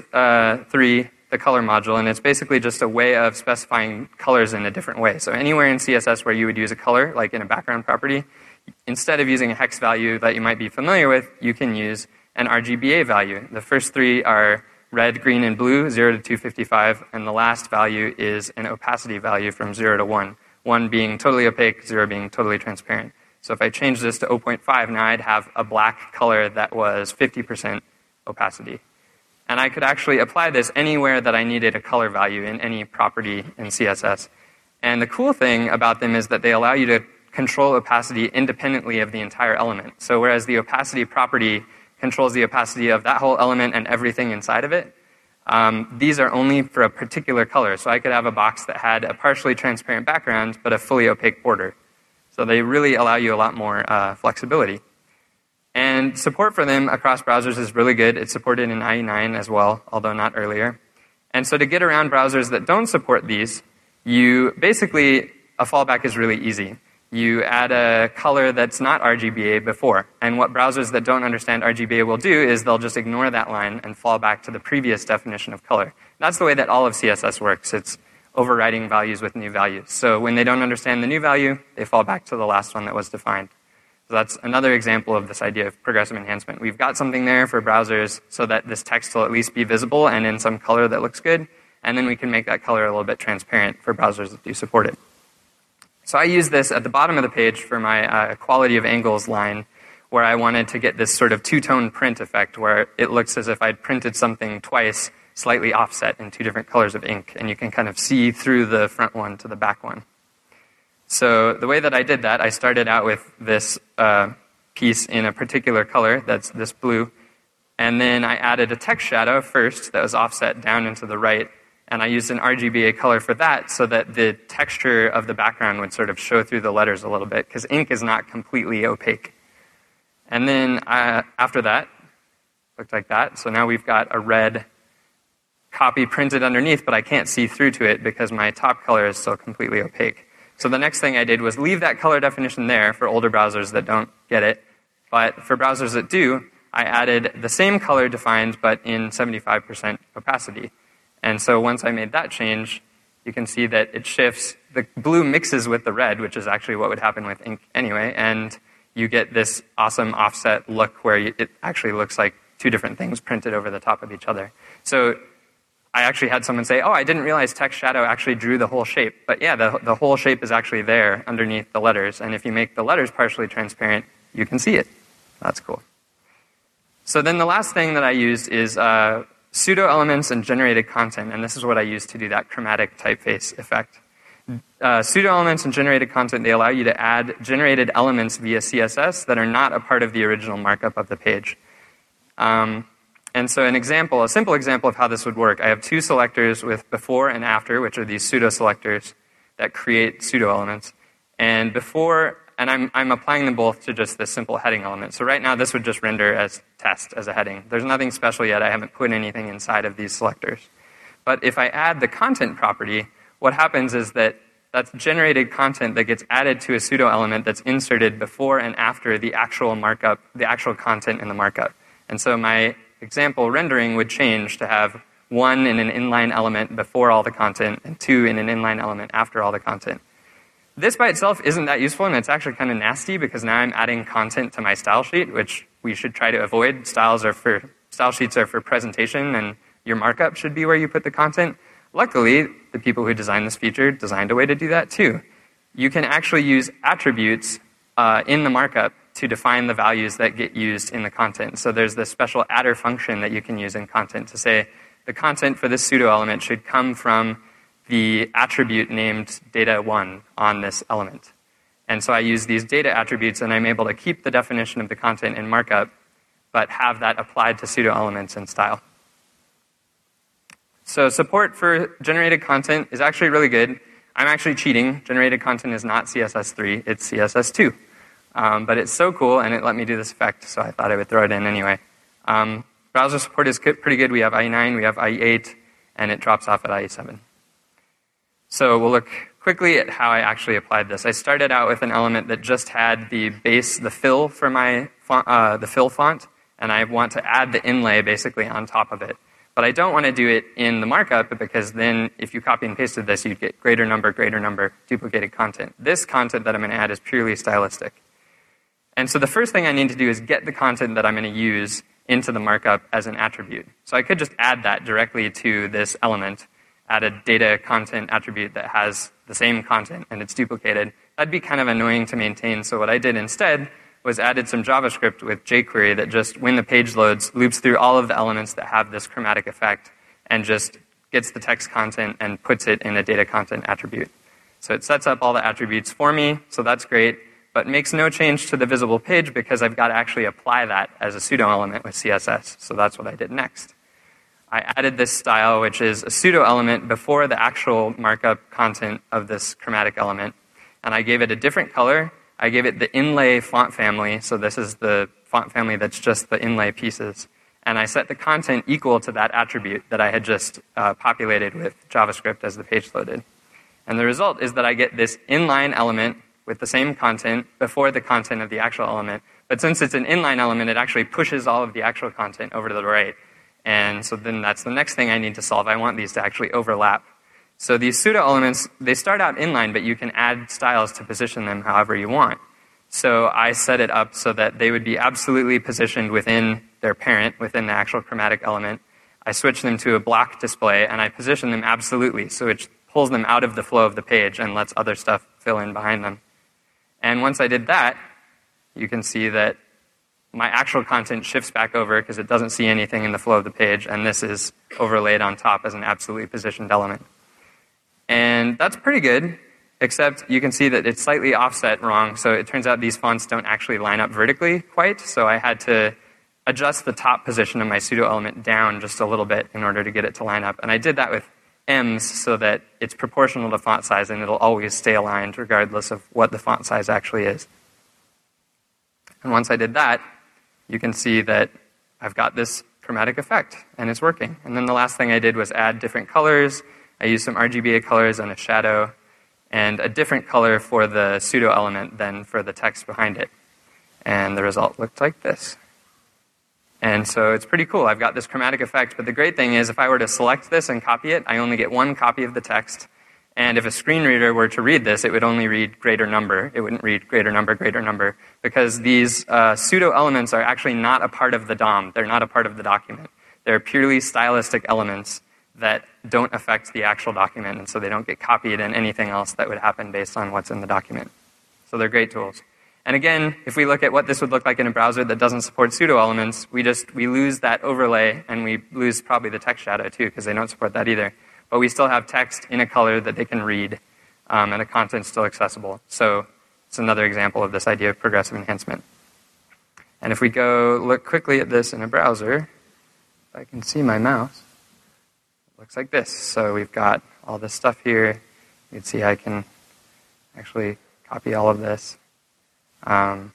CSS3, the color module, and it's basically just a way of specifying colors in a different way. So anywhere in CSS where you would use a color, like in a background property, instead of using a hex value that you might be familiar with, you can use an RGBA value. The first 3 are red, green, and blue, 0 to 255, and the last value is an opacity value from 0 to 1, 1 being totally opaque, 0 being totally transparent. So if I change this to 0.5, now I'd have a black color that was 50% opacity. And I could actually apply this anywhere that I needed a color value in any property in CSS. And the cool thing about them is that they allow you to control opacity independently of the entire element. So whereas the opacity property controls the opacity of that whole element and everything inside of it, these are only for a particular color. So I could have a box that had a partially transparent background but a fully opaque border. So they really allow you a lot more flexibility. And support for them across browsers is really good. It's supported in IE9 as well, although not earlier. And so to get around browsers that don't support these, a fallback is really easy. You add a color that's not RGBA before. And what browsers that don't understand RGBA will do is they'll just ignore that line and fall back to the previous definition of color. That's the way that all of CSS works. It's overriding values with new values. So when they don't understand the new value, they fall back to the last one that was defined. So that's another example of this idea of progressive enhancement. We've got something there for browsers so that this text will at least be visible and in some color that looks good. And then we can make that color a little bit transparent for browsers that do support it. So I use this at the bottom of the page for my equality of angles line, where I wanted to get this sort of two-tone print effect where it looks as if I'd printed something twice, slightly offset in 2 different colors of ink, and you can kind of see through the front one to the back one. So the way that I did that, I started out with this piece in a particular color, that's this blue, and then I added a text shadow first that was offset down into the right, And I used an RGBA color for that so that the texture of the background would sort of show through the letters a little bit, because ink is not completely opaque. And then after that, looked like that. So now we've got a red copy printed underneath, but I can't see through to it because my top color is still completely opaque. So the next thing I did was leave that color definition there for older browsers that don't get it. But for browsers that do, I added the same color defined, but in 75% opacity. And so once I made that change, you can see that it shifts. The blue mixes with the red, which is actually what would happen with ink anyway, and you get this awesome offset look where it actually looks like two different things printed over the top of each other. So I actually had someone say, oh, I didn't realize text shadow actually drew the whole shape. But yeah, the whole shape is actually there underneath the letters. And if you make the letters partially transparent, you can see it. That's cool. So then the last thing that I used is pseudo elements and generated content. And this is what I used to do that chromatic typeface effect. Pseudo elements and generated content, they allow you to add generated elements via CSS that are not a part of the original markup of the page. And so a simple example of how this would work, I have two selectors with before and after, which are these pseudo selectors that create pseudo elements. And before, and I'm applying them both to just this simple heading element. So right now this would just render as test, as a heading. There's nothing special yet. I haven't put anything inside of these selectors. But if I add the content property, what happens is that that's generated content that gets added to a pseudo element that's inserted before and after the actual markup, the actual content in the markup. And so my example rendering would change to have 1 in an inline element before all the content and 2 in an inline element after all the content. This by itself isn't that useful, and it's actually kind of nasty because now I'm adding content to my style sheet, which we should try to avoid. Style sheets are for presentation, and your markup should be where you put the content. Luckily, the people who designed this feature designed a way to do that too. You can actually use attributes in the markup to define the values that get used in the content. So there's this special adder function that you can use in content to say the content for this pseudo element should come from the attribute named data1 on this element. And so I use these data attributes, and I'm able to keep the definition of the content in markup, but have that applied to pseudo elements in style. So support for generated content is actually really good. I'm actually cheating. Generated content is not CSS3, it's CSS2. But it's so cool, and it let me do this effect, so I thought I would throw it in anyway. Browser support is pretty good. We have IE9, we have IE8, and it drops off at IE7. So we'll look quickly at how I actually applied this. I started out with an element that just had the base, the fill for my the fill font, and I want to add the inlay basically on top of it. But I don't want to do it in the markup because then if you copy and pasted this, you'd get greater number, duplicated content. This content that I'm going to add is purely stylistic. And so the first thing I need to do is get the content that I'm going to use into the markup as an attribute. So I could just add that directly to this element, add a data content attribute that has the same content and it's duplicated. That'd be kind of annoying to maintain. So what I did instead was added some JavaScript with jQuery that just, when the page loads, loops through all of the elements that have this chromatic effect and just gets the text content and puts it in a data content attribute. So it sets up all the attributes for me, so that's great, but makes no change to the visible page because I've got to actually apply that as a pseudo element with CSS. So that's what I did next. I added this style, which is a pseudo element before the actual markup content of this chromatic element. And I gave it a different color. I gave it the inlay font family. So this is the font family that's just the inlay pieces. And I set the content equal to that attribute that I had just populated with JavaScript as the page loaded. And the result is that I get this inline element with the same content before the content of the actual element. But since it's an inline element, it actually pushes all of the actual content over to the right. And so then that's the next thing I need to solve. I want these to actually overlap. So these pseudo elements, they start out inline, but you can add styles to position them however you want. So I set it up so that they would be absolutely positioned within their parent, within the actual chromatic element. I switch them to a block display, and I position them absolutely, so it pulls them out of the flow of the page and lets other stuff fill in behind them. And once I did that, you can see that my actual content shifts back over because it doesn't see anything in the flow of the page, and this is overlaid on top as an absolutely positioned element. And that's pretty good, except you can see that it's slightly offset wrong, so it turns out these fonts don't actually line up vertically quite, so I had to adjust the top position of my pseudo element down just a little bit in order to get it to line up. And I did that with M's so that it's proportional to font size and it'll always stay aligned regardless of what the font size actually is. And once I did that, you can see that I've got this chromatic effect, and it's working. And then the last thing I did was add different colors. I used some RGBA colors and a shadow, and a different color for the pseudo element than for the text behind it. And the result looked like this. And so it's pretty cool. I've got this chromatic effect, but the great thing is if I were to select this and copy it, I only get one copy of the text. And if a screen reader were to read this, it would only read greater number. It wouldn't read greater number, because these pseudo elements are actually not a part of the DOM. They're not a part of the document. They're purely stylistic elements that don't affect the actual document, and so they don't get copied in anything else that would happen based on what's in the document. So they're great tools. And again, if we look at what this would look like in a browser that doesn't support pseudo elements, we lose that overlay, and we lose probably the text shadow too, because they don't support that either. But we still have text in a color that they can read, and the content's still accessible. So it's another example of this idea of progressive enhancement. And if we go look quickly at this in a browser, if I can see my mouse, it looks like this. So we've got all this stuff here. You can see I can actually copy all of this. So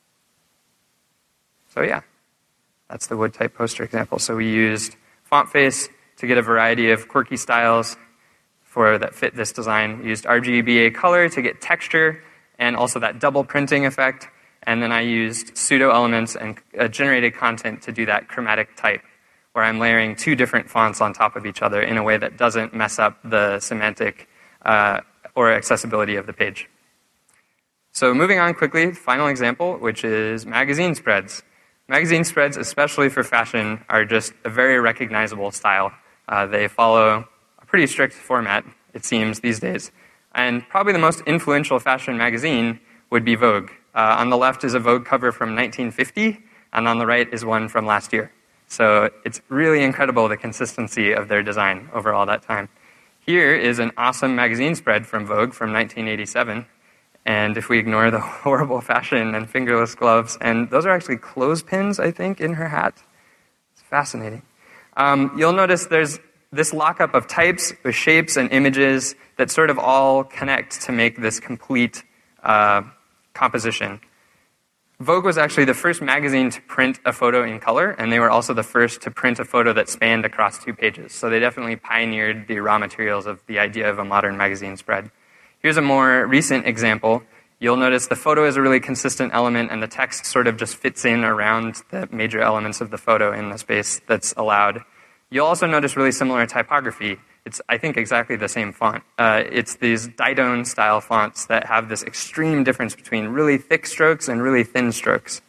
yeah, that's the wood type poster example. So we used FontFace to get a variety of quirky styles that fit this design. We used RGBA color to get texture and also that double printing effect. And then I used pseudo elements and generated content to do that chromatic type, where I'm layering two different fonts on top of each other in a way that doesn't mess up the semantic or accessibility of the page. So moving on quickly, final example, which is magazine spreads. Magazine spreads, especially for fashion, are just a very recognizable style. They follow a pretty strict format, it seems, these days. And probably the most influential fashion magazine would be Vogue. On the left is a Vogue cover from 1950, and on the right is one from last year. So it's really incredible the consistency of their design over all that time. Here is an awesome magazine spread from Vogue from 1987. And if we ignore the horrible fashion and fingerless gloves, and those are actually clothespins, I think, in her hat. It's fascinating. You'll notice there's this lockup of types with shapes and images that sort of all connect to make this complete composition. Vogue was actually the first magazine to print a photo in color, and they were also the first to print a photo that spanned across 2 pages. So they definitely pioneered the raw materials of the idea of a modern magazine spread. Here's a more recent example. You'll notice the photo is a really consistent element, and the text sort of just fits in around the major elements of the photo in the space that's allowed. You'll also notice really similar typography. It's, I think, exactly the same font. It's these Didone-style fonts that have this extreme difference between really thick strokes and really thin strokes.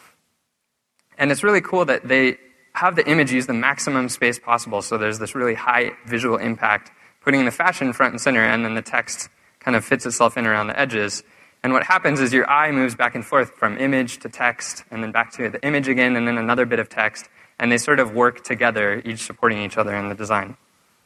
And it's really cool that they have the image use the maximum space possible, so there's this really high visual impact, putting the fashion front and center, and then the text kind of fits itself in around the edges. And what happens is your eye moves back and forth from image to text, and then back to the image again, and then another bit of text, and they sort of work together, each supporting each other in the design.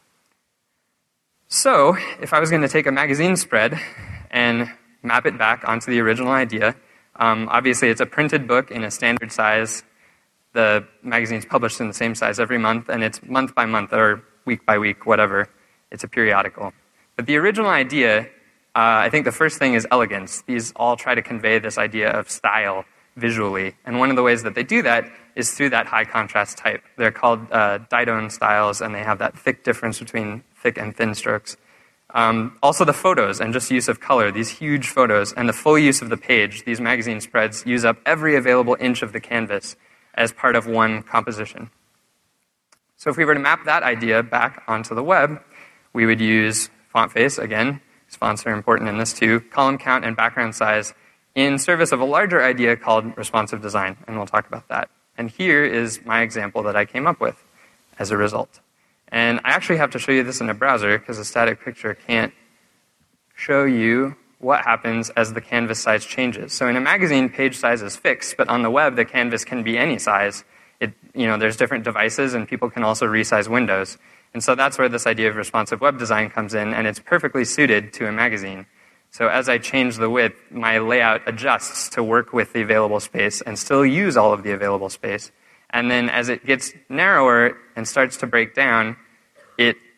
So, if I was going to take a magazine spread and map it back onto the original idea, obviously it's a printed book in a standard size. The magazine's published in the same size every month, and it's month by month or week by week, whatever. It's a periodical. But the original idea, I think the first thing is elegance. These all try to convey this idea of style visually. And one of the ways that they do that is through that high contrast type. They're called Didone styles, and they have that thick difference between thick and thin strokes. Also the photos and just use of color, these huge photos, and the full use of the page. These magazine spreads use up every available inch of the canvas as part of one composition. So if we were to map that idea back onto the web, we would use FontFace, again, fonts are important in this too, column count and background size, in service of a larger idea called responsive design, and we'll talk about that. And here is my example that I came up with as a result. And I actually have to show you this in a browser because a static picture can't show you what happens as the canvas size changes. So in a magazine, page size is fixed, but on the web, the canvas can be any size. There's different devices, and people can also resize windows. And so that's where this idea of responsive web design comes in, and it's perfectly suited to a magazine. So as I change the width, my layout adjusts to work with the available space and still use all of the available space. And then as it gets narrower and starts to break down, it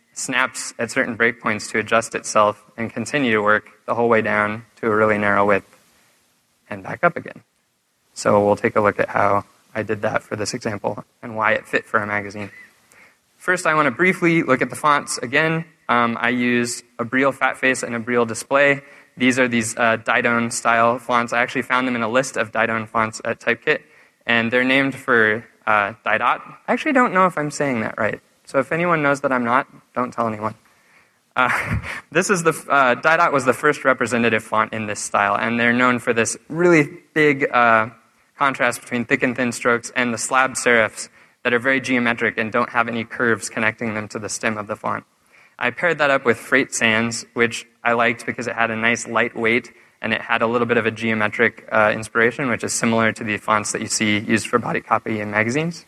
snaps at certain breakpoints to adjust itself and continue to work the whole way down to a really narrow width and back up again. So we'll take a look at how I did that for this example and why it fit for a magazine. First, I want to briefly look at the fonts again. I use a Brielle Fatface and a Brielle Display. These are these Didone style fonts. I actually found them in a list of Didone fonts at Typekit, and they're named for Didot. I actually don't know if I'm saying that right. So if anyone knows that I'm not, don't tell anyone. Didot was the first representative font in this style, and they're known for this really big contrast between thick and thin strokes and the slab serifs that are very geometric and don't have any curves connecting them to the stem of the font. I paired that up with Freight Sans, which I liked because it had a nice light weight and it had a little bit of a geometric inspiration, which is similar to the fonts that you see used for body copy in magazines.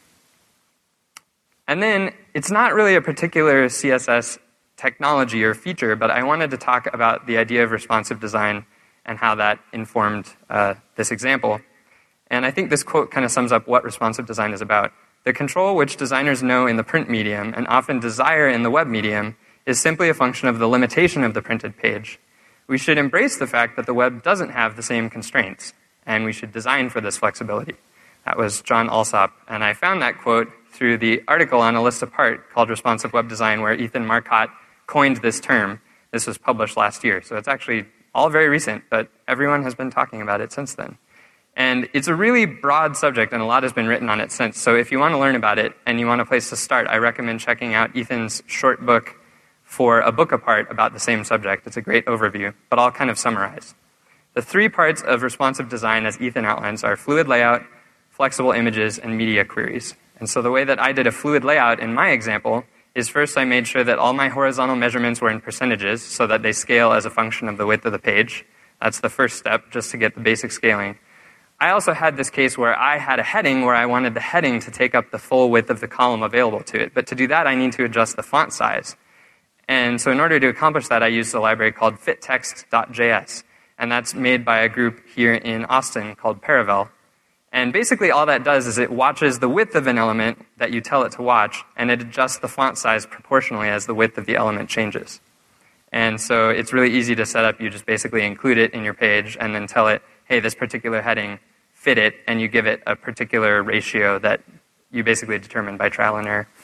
And then, it's not really a particular CSS technology or feature, but I wanted to talk about the idea of responsive design and how that informed this example. And I think this quote kind of sums up what responsive design is about. The control which designers know in the print medium and often desire in the web medium is simply a function of the limitation of the printed page. We should embrace the fact that the web doesn't have the same constraints, and we should design for this flexibility. That was John Alsop, and I found that quote through the article on A List Apart called Responsive Web Design, where Ethan Marcotte coined this term. This was published last year, so it's actually all very recent, but everyone has been talking about it since then. And it's a really broad subject, and a lot has been written on it since. So if you want to learn about it and you want a place to start, I recommend checking out Ethan's short book for A Book Apart about the same subject. It's a great overview, but I'll kind of summarize. The 3 parts of responsive design, as Ethan outlines, are fluid layout, flexible images, and media queries. And so the way that I did a fluid layout in my example is first I made sure that all my horizontal measurements were in percentages so that they scale as a function of the width of the page. That's the first step, just to get the basic scaling. I also had this case where I had a heading where I wanted the heading to take up the full width of the column available to it. But to do that, I need to adjust the font size. And so in order to accomplish that, I used a library called fittext.js. And that's made by a group here in Austin called Paravel. And basically all that does is it watches the width of an element that you tell it to watch, and it adjusts the font size proportionally as the width of the element changes. And so it's really easy to set up. You just basically include it in your page and then tell it, hey, this particular heading, fit it, and you give it a particular ratio that you basically determine by trial and error.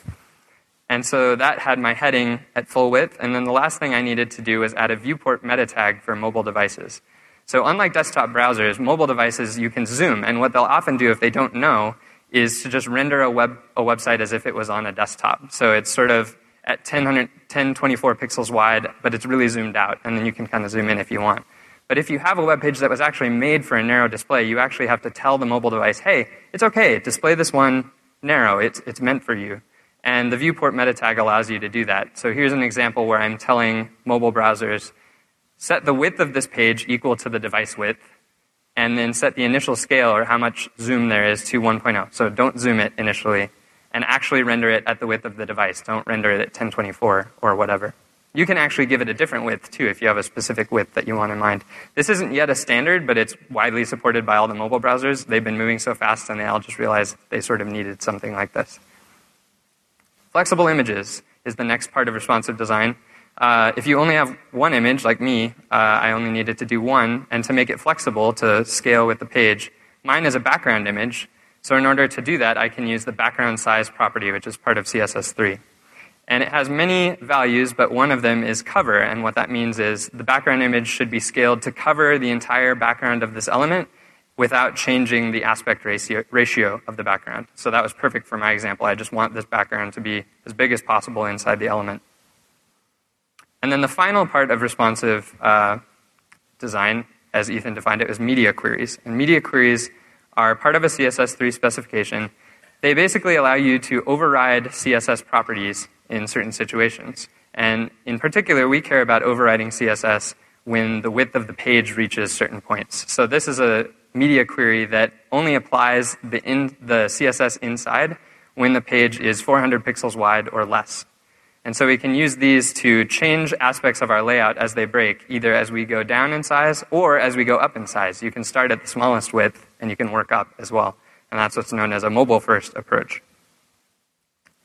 And so that had my heading at full width, and then the last thing I needed to do was add a viewport meta tag for mobile devices. So unlike desktop browsers, mobile devices you can zoom, and what they'll often do if they don't know is to just render a website as if it was on a desktop. So it's sort of at 1024 pixels wide, but it's really zoomed out, and then you can kind of zoom in if you want. But if you have a web page that was actually made for a narrow display, you actually have to tell the mobile device, hey, it's okay, display this one narrow, it's meant for you. And the viewport meta tag allows you to do that. So here's an example where I'm telling mobile browsers, set the width of this page equal to the device width, and then set the initial scale, or how much zoom there is, to 1.0. So don't zoom it initially, and actually render it at the width of the device. Don't render it at 1024 or whatever. You can actually give it a different width, too, if you have a specific width that you want in mind. This isn't yet a standard, but it's widely supported by all the mobile browsers. They've been moving so fast, and they all just realized they sort of needed something like this. Flexible images is the next part of responsive design. If you only have one image, like me, I only needed to do one, and to make it flexible to scale with the page, mine is a background image. So in order to do that, I can use the background size property, which is part of CSS3. And it has many values, but one of them is cover, and what that means is the background image should be scaled to cover the entire background of this element without changing the aspect ratio of the background. So that was perfect for my example. I just want this background to be as big as possible inside the element. And then the final part of responsive design, as Ethan defined it, was media queries. And media queries are part of a CSS3 specification. They basically allow you to override CSS properties in certain situations. And in particular, we care about overriding CSS when the width of the page reaches certain points. So this is a media query that only applies the CSS inside when the page is 400 pixels wide or less. And so we can use these to change aspects of our layout as they break, either as we go down in size or as we go up in size. You can start at the smallest width, and you can work up as well. And that's what's known as a mobile-first approach.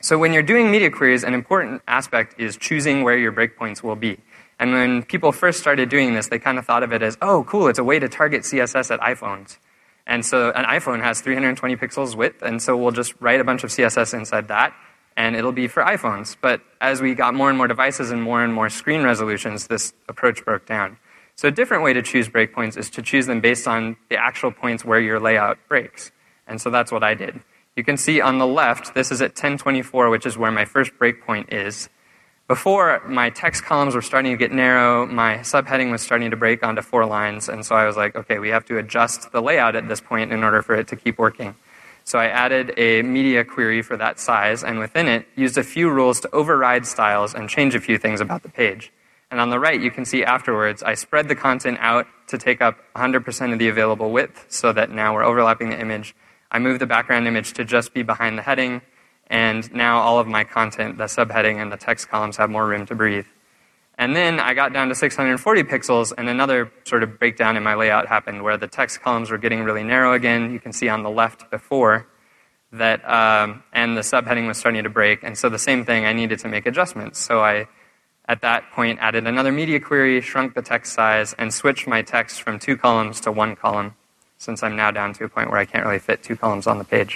So when you're doing media queries, an important aspect is choosing where your breakpoints will be. And when people first started doing this, they kind of thought of it as, oh, cool, it's a way to target CSS at iPhones. And so an iPhone has 320 pixels width, and so we'll just write a bunch of CSS inside that, and it'll be for iPhones. But as we got more and more devices and more screen resolutions, this approach broke down. So a different way to choose breakpoints is to choose them based on the actual points where your layout breaks. And so that's what I did. You can see on the left, this is at 1024, which is where my first breakpoint is. Before, my text columns were starting to get narrow, my subheading was starting to break onto 4 lines, and so I was like, okay, we have to adjust the layout at this point in order for it to keep working. So I added a media query for that size, and within it, used a few rules to override styles and change a few things about the page. And on the right, you can see afterwards, I spread the content out to take up 100% of the available width, so that now we're overlapping the image. I moved the background image to just be behind the heading, and now all of my content, the subheading and the text columns, have more room to breathe. And then I got down to 640 pixels, and another sort of breakdown in my layout happened where the text columns were getting really narrow again. You can see on the left before that, and the subheading was starting to break. And so the same thing, I needed to make adjustments. So I, at that point, added another media query, shrunk the text size, and switched my text from 2 columns to 1 column, since I'm now down to a point where I can't really fit 2 columns on the page.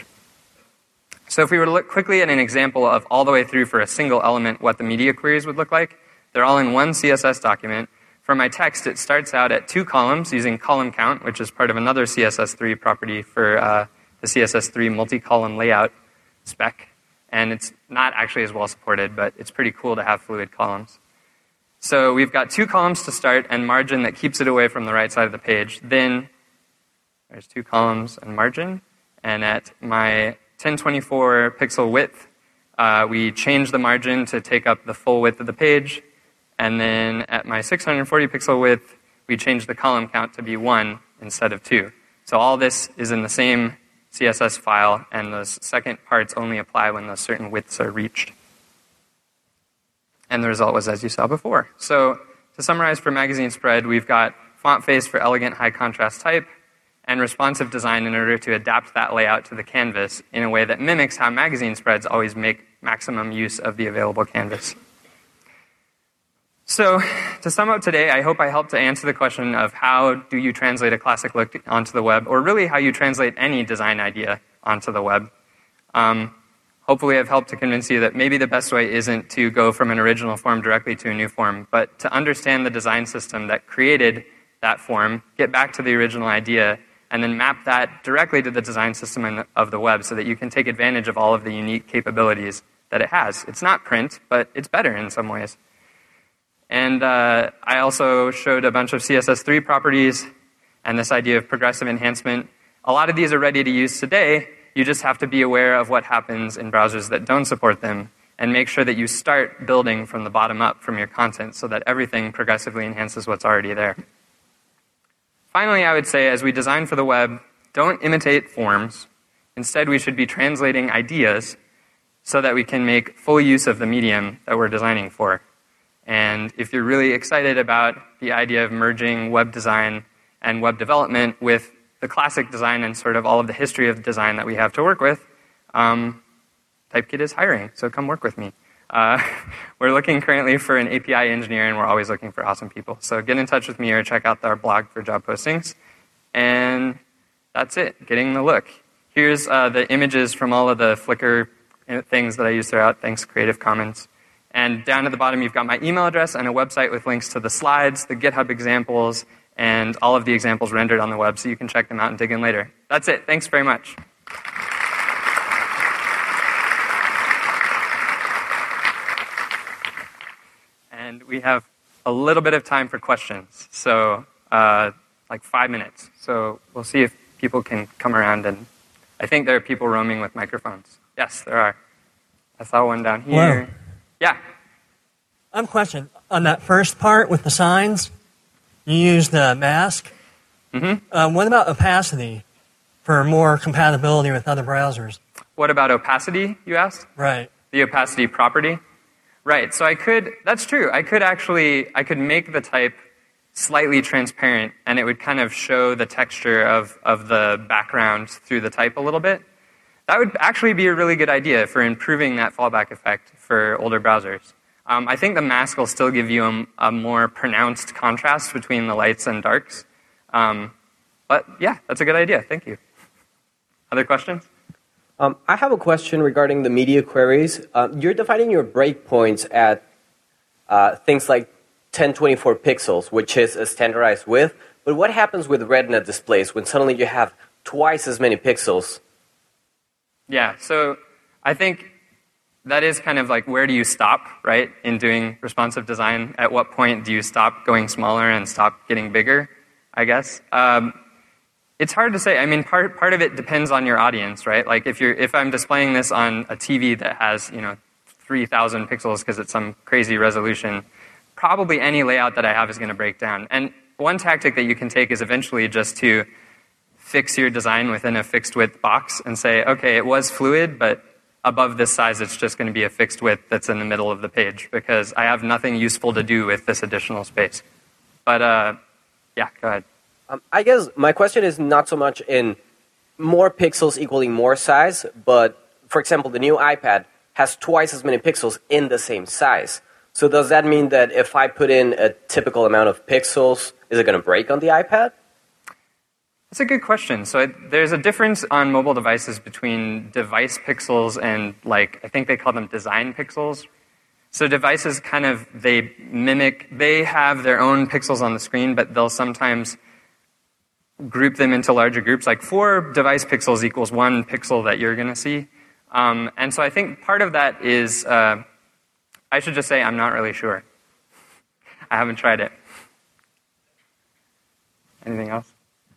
So if we were to look quickly at an example of all the way through for a single element what the media queries would look like, they're all in one CSS document. For my text, it starts out at 2 columns using column count, which is part of another CSS3 property for the CSS3 multi-column layout spec. And it's not actually as well supported, but it's pretty cool to have fluid columns. So we've got 2 columns to start and margin that keeps it away from the right side of the page. Then there's 2 columns and margin. And at my 1024 pixel width, we change the margin to take up the full width of the page. And then at my 640 pixel width, we change the column count to be 1 instead of 2. So all this is in the same CSS file, and those second parts only apply when those certain widths are reached. And the result was as you saw before. So to summarize for Magazine Spread, we've got font face for elegant high contrast type, and responsive design in order to adapt that layout to the canvas in a way that mimics how magazine spreads always make maximum use of the available canvas. So to sum up today, I hope I helped to answer the question of how do you translate a classic look onto the web, or really how you translate any design idea onto the web. Hopefully I've helped to convince you that maybe the best way isn't to go from an original form directly to a new form, but to understand the design system that created that form, get back to the original idea, and then map that directly to the design system of the web so that you can take advantage of all of the unique capabilities that it has. It's not print, but it's better in some ways. And I also showed a bunch of CSS3 properties and this idea of progressive enhancement. A lot of these are ready to use today. You just have to be aware of what happens in browsers that don't support them and make sure that you start building from the bottom up from your content so that everything progressively enhances what's already there. Finally, I would say, as we design for the web, don't imitate forms. Instead, we should be translating ideas so that we can make full use of the medium that we're designing for. And if you're really excited about the idea of merging web design and web development with the classic design and sort of all of the history of design that we have to work with, Typekit is hiring, so come work with me. We're looking currently for an API engineer, and we're always looking for awesome people. So get in touch with me or check out our blog for job postings. And that's it, getting the look. Here's the images from all of the Flickr things that I use throughout. Thanks, Creative Commons. And down at the bottom, you've got my email address and a website with links to the slides, the GitHub examples, and all of the examples rendered on the web, so you can check them out and dig in later. That's it. Thanks very much. And we have a little bit of time for questions, so like 5 minutes. So we'll see if people can come around, and I think there are people roaming with microphones. Yes, there are. I saw one down here. Hello. Yeah. I have a question. On that first part with the signs, you used the mask. Mm-hmm. What about opacity for more compatibility with other browsers? What about opacity, you asked? Right. The opacity property? Right, so that's true. I could make the type slightly transparent, and it would kind of show the texture of the background through the type a little bit. that would actually be a really good idea for improving that fallback effect for older browsers. I think the mask will still give you a more pronounced contrast between the lights and darks. But yeah, that's a good idea. Thank you. Other questions? I have a question regarding the media queries. You're defining your breakpoints at things like 1024 pixels, which is a standardized width. But what happens with Retina displays when suddenly you have twice as many pixels? Yeah, so I think that is kind of like, where do you stop, right, in doing responsive design? At what point do you stop going smaller and stop getting bigger, I guess? It's hard to say. I mean, part of it depends on your audience, right? Like if I'm displaying this on a TV that has 3,000 pixels because it's some crazy resolution, probably any layout that I have is going to break down. And one tactic that you can take is eventually just to fix your design within a fixed width box and say, okay, it was fluid, but above this size, it's just going to be a fixed width that's in the middle of the page because I have nothing useful to do with this additional space. But yeah, go ahead. I guess my question is not so much in more pixels equaling more size, but for example, the new iPad has twice as many pixels in the same size. So does that mean that if I put in a typical amount of pixels, is it going to break on the iPad? That's a good question. So there's a difference on mobile devices between device pixels and, like, I think they call them design pixels. So devices kind of, they have their own pixels on the screen, but they'll sometimes group them into larger groups. Like 4 device pixels equals 1 pixel that you're going to see. And so I think part of that is, I should just say I'm not really sure. I haven't tried it. Anything else?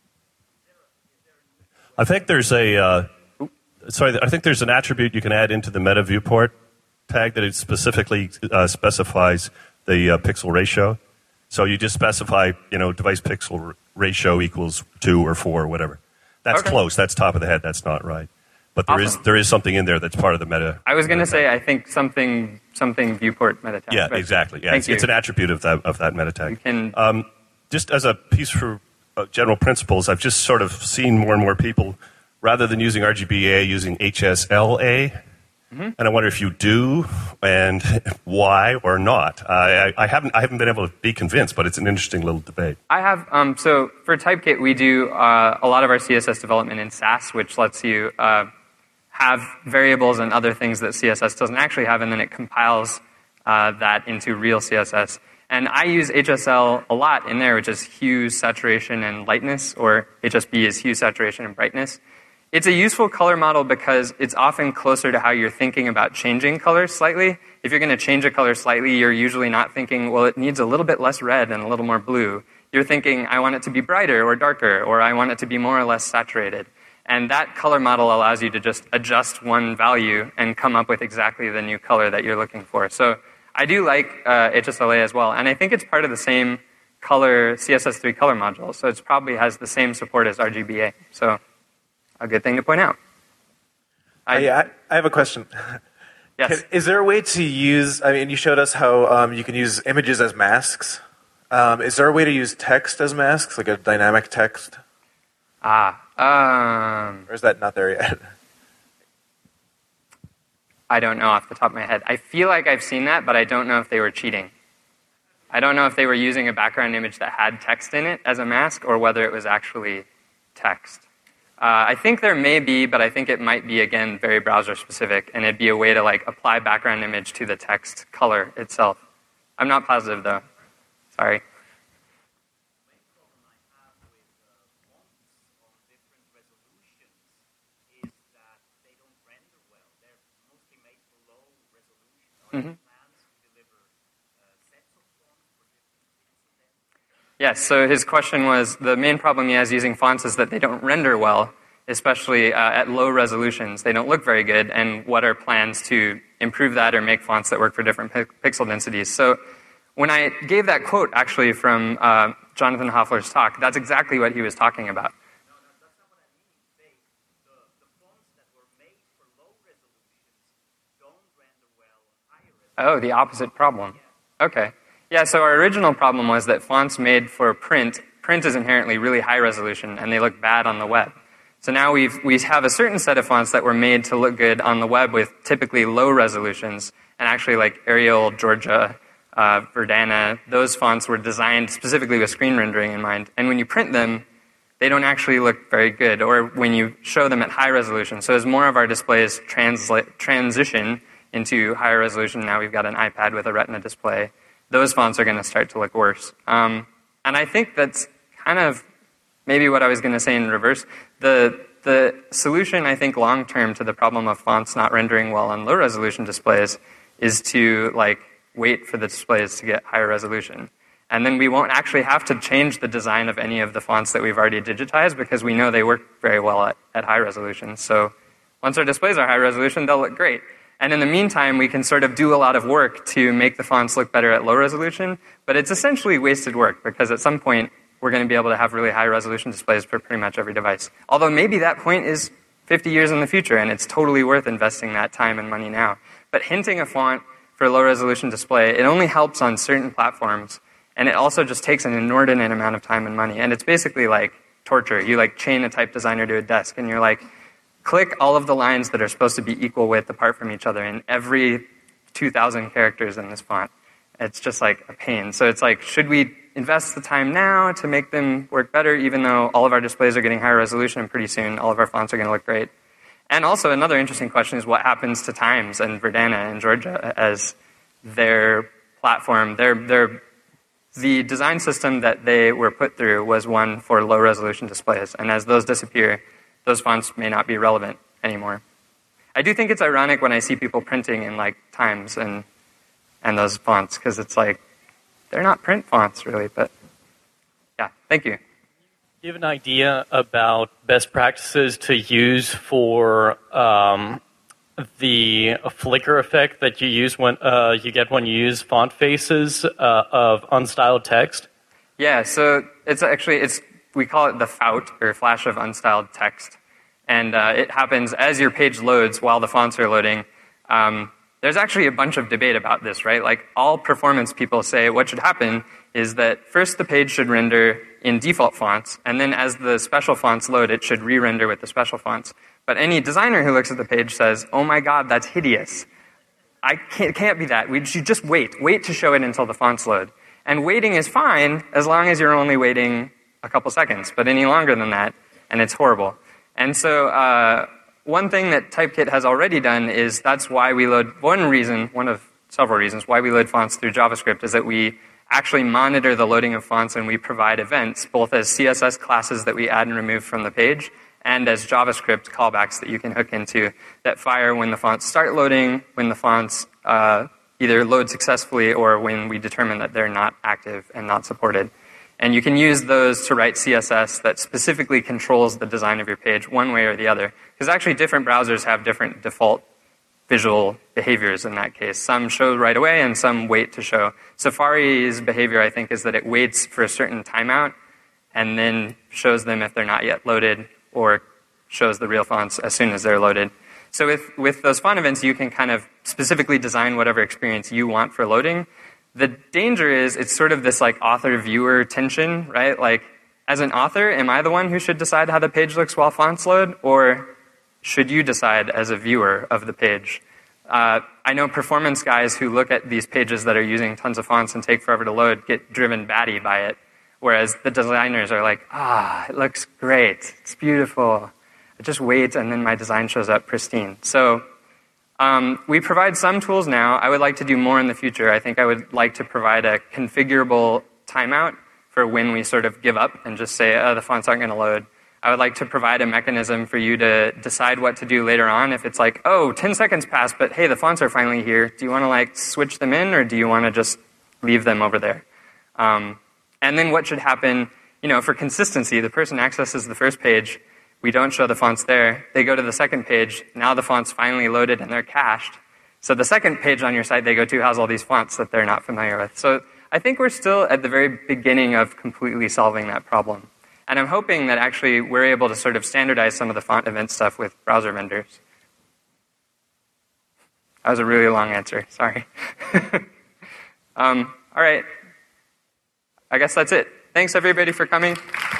I think there's I think there's an attribute you can add into the meta viewport tag that it specifically specifies the pixel ratio. So you just specify, device pixel ratio equals 2 or 4 or whatever. That's okay. Close. That's top of the head. That's not right. But there is something in there that's part of the meta. I was going to say, I think something viewport meta tag. Yeah, exactly. Yeah, it's an attribute of that meta tag. Just as a piece for general principles, I've just sort of seen more and more people, rather than using RGBA, using HSLA. Mm-hmm. And I wonder if you do, and why or not. I haven't been able to be convinced, but it's an interesting little debate. I have. So for Typekit, we do a lot of our CSS development in Sass, which lets you have variables and other things that CSS doesn't actually have, and then it compiles that into real CSS. And I use HSL a lot in there, which is hue, saturation, and lightness, or HSB is hue, saturation, and brightness. It's a useful color model because it's often closer to how you're thinking about changing colors slightly. If you're going to change a color slightly, you're usually not thinking, well, it needs a little bit less red and a little more blue. You're thinking, I want it to be brighter or darker, or I want it to be more or less saturated. And that color model allows you to just adjust one value and come up with exactly the new color that you're looking for. So I do like HSLA as well, and I think it's part of the same color CSS3 color module, so it probably has the same support as RGBA. So a good thing to point out. I have a question. Yes. Is there a way to use, you showed us how you can use images as masks. Is there a way to use text as masks, like a dynamic text? Or is that not there yet? I don't know off the top of my head. I feel like I've seen that, but I don't know if they were cheating. I don't know if they were using a background image that had text in it as a mask, or whether it was actually text. I think there may be, but I think it might be, again, very browser specific, and it'd be a way to apply background image to the text color itself. I'm not positive, though. Sorry. Mm-hmm. Yes, so his question was, the main problem he has using fonts is that they don't render well, especially at low resolutions. They don't look very good, and what are plans to improve that or make fonts that work for different pixel densities? So when I gave that quote, actually, from Jonathan Hoffler's talk, that's exactly what he was talking about. No, that's not what I mean. The fonts that were made for low resolutions don't render well on higher resolutions. Oh, the opposite problem. Okay. Yeah, so our original problem was that fonts made for print is inherently really high resolution, and they look bad on the web. So now we have a certain set of fonts that were made to look good on the web with typically low resolutions, and actually like Arial, Georgia, Verdana, those fonts were designed specifically with screen rendering in mind. And when you print them, they don't actually look very good, or when you show them at high resolution. So as more of our displays transition into higher resolution, now we've got an iPad with a Retina display, those fonts are going to start to look worse. And I think that's kind of maybe what I was going to say in reverse. The solution, I think, long-term to the problem of fonts not rendering well on low-resolution displays is to wait for the displays to get higher resolution. And then we won't actually have to change the design of any of the fonts that we've already digitized because we know they work very well at high resolution. So once our displays are high resolution, they'll look great. And in the meantime, we can sort of do a lot of work to make the fonts look better at low resolution, but it's essentially wasted work because at some point, we're going to be able to have really high resolution displays for pretty much every device. Although maybe that point is 50 years in the future, and it's totally worth investing that time and money now. But hinting a font for a low resolution display, it only helps on certain platforms, and it also just takes an inordinate amount of time and money. And it's basically like torture. You chain a type designer to a desk, and you're like, click all of the lines that are supposed to be equal width apart from each other in every 2,000 characters in this font. It's just like a pain. So it's like, should we invest the time now to make them work better, even though all of our displays are getting higher resolution, and pretty soon all of our fonts are going to look great? And also another interesting question is what happens to Times and Verdana and Georgia as their platform. The design system that they were put through was one for low-resolution displays, and as those disappear, those fonts may not be relevant anymore. I do think it's ironic when I see people printing in Times and those fonts, because it's they're not print fonts really, but yeah, thank you. Do you have an idea about best practices to use for the flicker effect that you use when you get when you use font faces of unstyled text? Yeah, so we call it the FOUT, or flash of unstyled text, and it happens as your page loads while the fonts are loading. There's actually a bunch of debate about this, right? All performance people say what should happen is that first the page should render in default fonts, and then as the special fonts load, it should re-render with the special fonts. But any designer who looks at the page says, oh my god, that's hideous. It can't be that. We should just wait to show it until the fonts load. And waiting is fine as long as you're only waiting a couple seconds, but any longer than that, and it's horrible. And so one thing that Typekit has already done is that's why we load, one of several reasons why we load fonts through JavaScript is that we actually monitor the loading of fonts and we provide events, both as CSS classes that we add and remove from the page, and as JavaScript callbacks that you can hook into that fire when the fonts start loading, when the fonts either load successfully or when we determine that they're not active and not supported. And you can use those to write CSS that specifically controls the design of your page one way or the other. Because actually different browsers have different default visual behaviors in that case. Some show right away and some wait to show. Safari's behavior, I think, is that it waits for a certain timeout and then shows them if they're not yet loaded or shows the real fonts as soon as they're loaded. So with those font events, you can kind of specifically design whatever experience you want for loading. The danger is it's sort of this author-viewer tension, right? As an author, am I the one who should decide how the page looks while fonts load, or should you decide as a viewer of the page? I know performance guys who look at these pages that are using tons of fonts and take forever to load get driven batty by it, whereas the designers are like, it looks great, it's beautiful. I just wait and then my design shows up pristine. So we provide some tools now. I would like to do more in the future. I think I would like to provide a configurable timeout for when we sort of give up and just say, the fonts aren't going to load. I would like to provide a mechanism for you to decide what to do later on. If it's 10 seconds passed, but hey, the fonts are finally here. Do you want to switch them in, or do you want to just leave them over there? And then what should happen, for consistency, the person accesses the first page. We don't show the fonts there. They go to the second page. Now the font's finally loaded and they're cached. So the second page on your site they go to has all these fonts that they're not familiar with. So I think we're still at the very beginning of completely solving that problem. And I'm hoping that actually we're able to sort of standardize some of the font event stuff with browser vendors. That was a really long answer. Sorry. All right. I guess that's it. Thanks, everybody, for coming.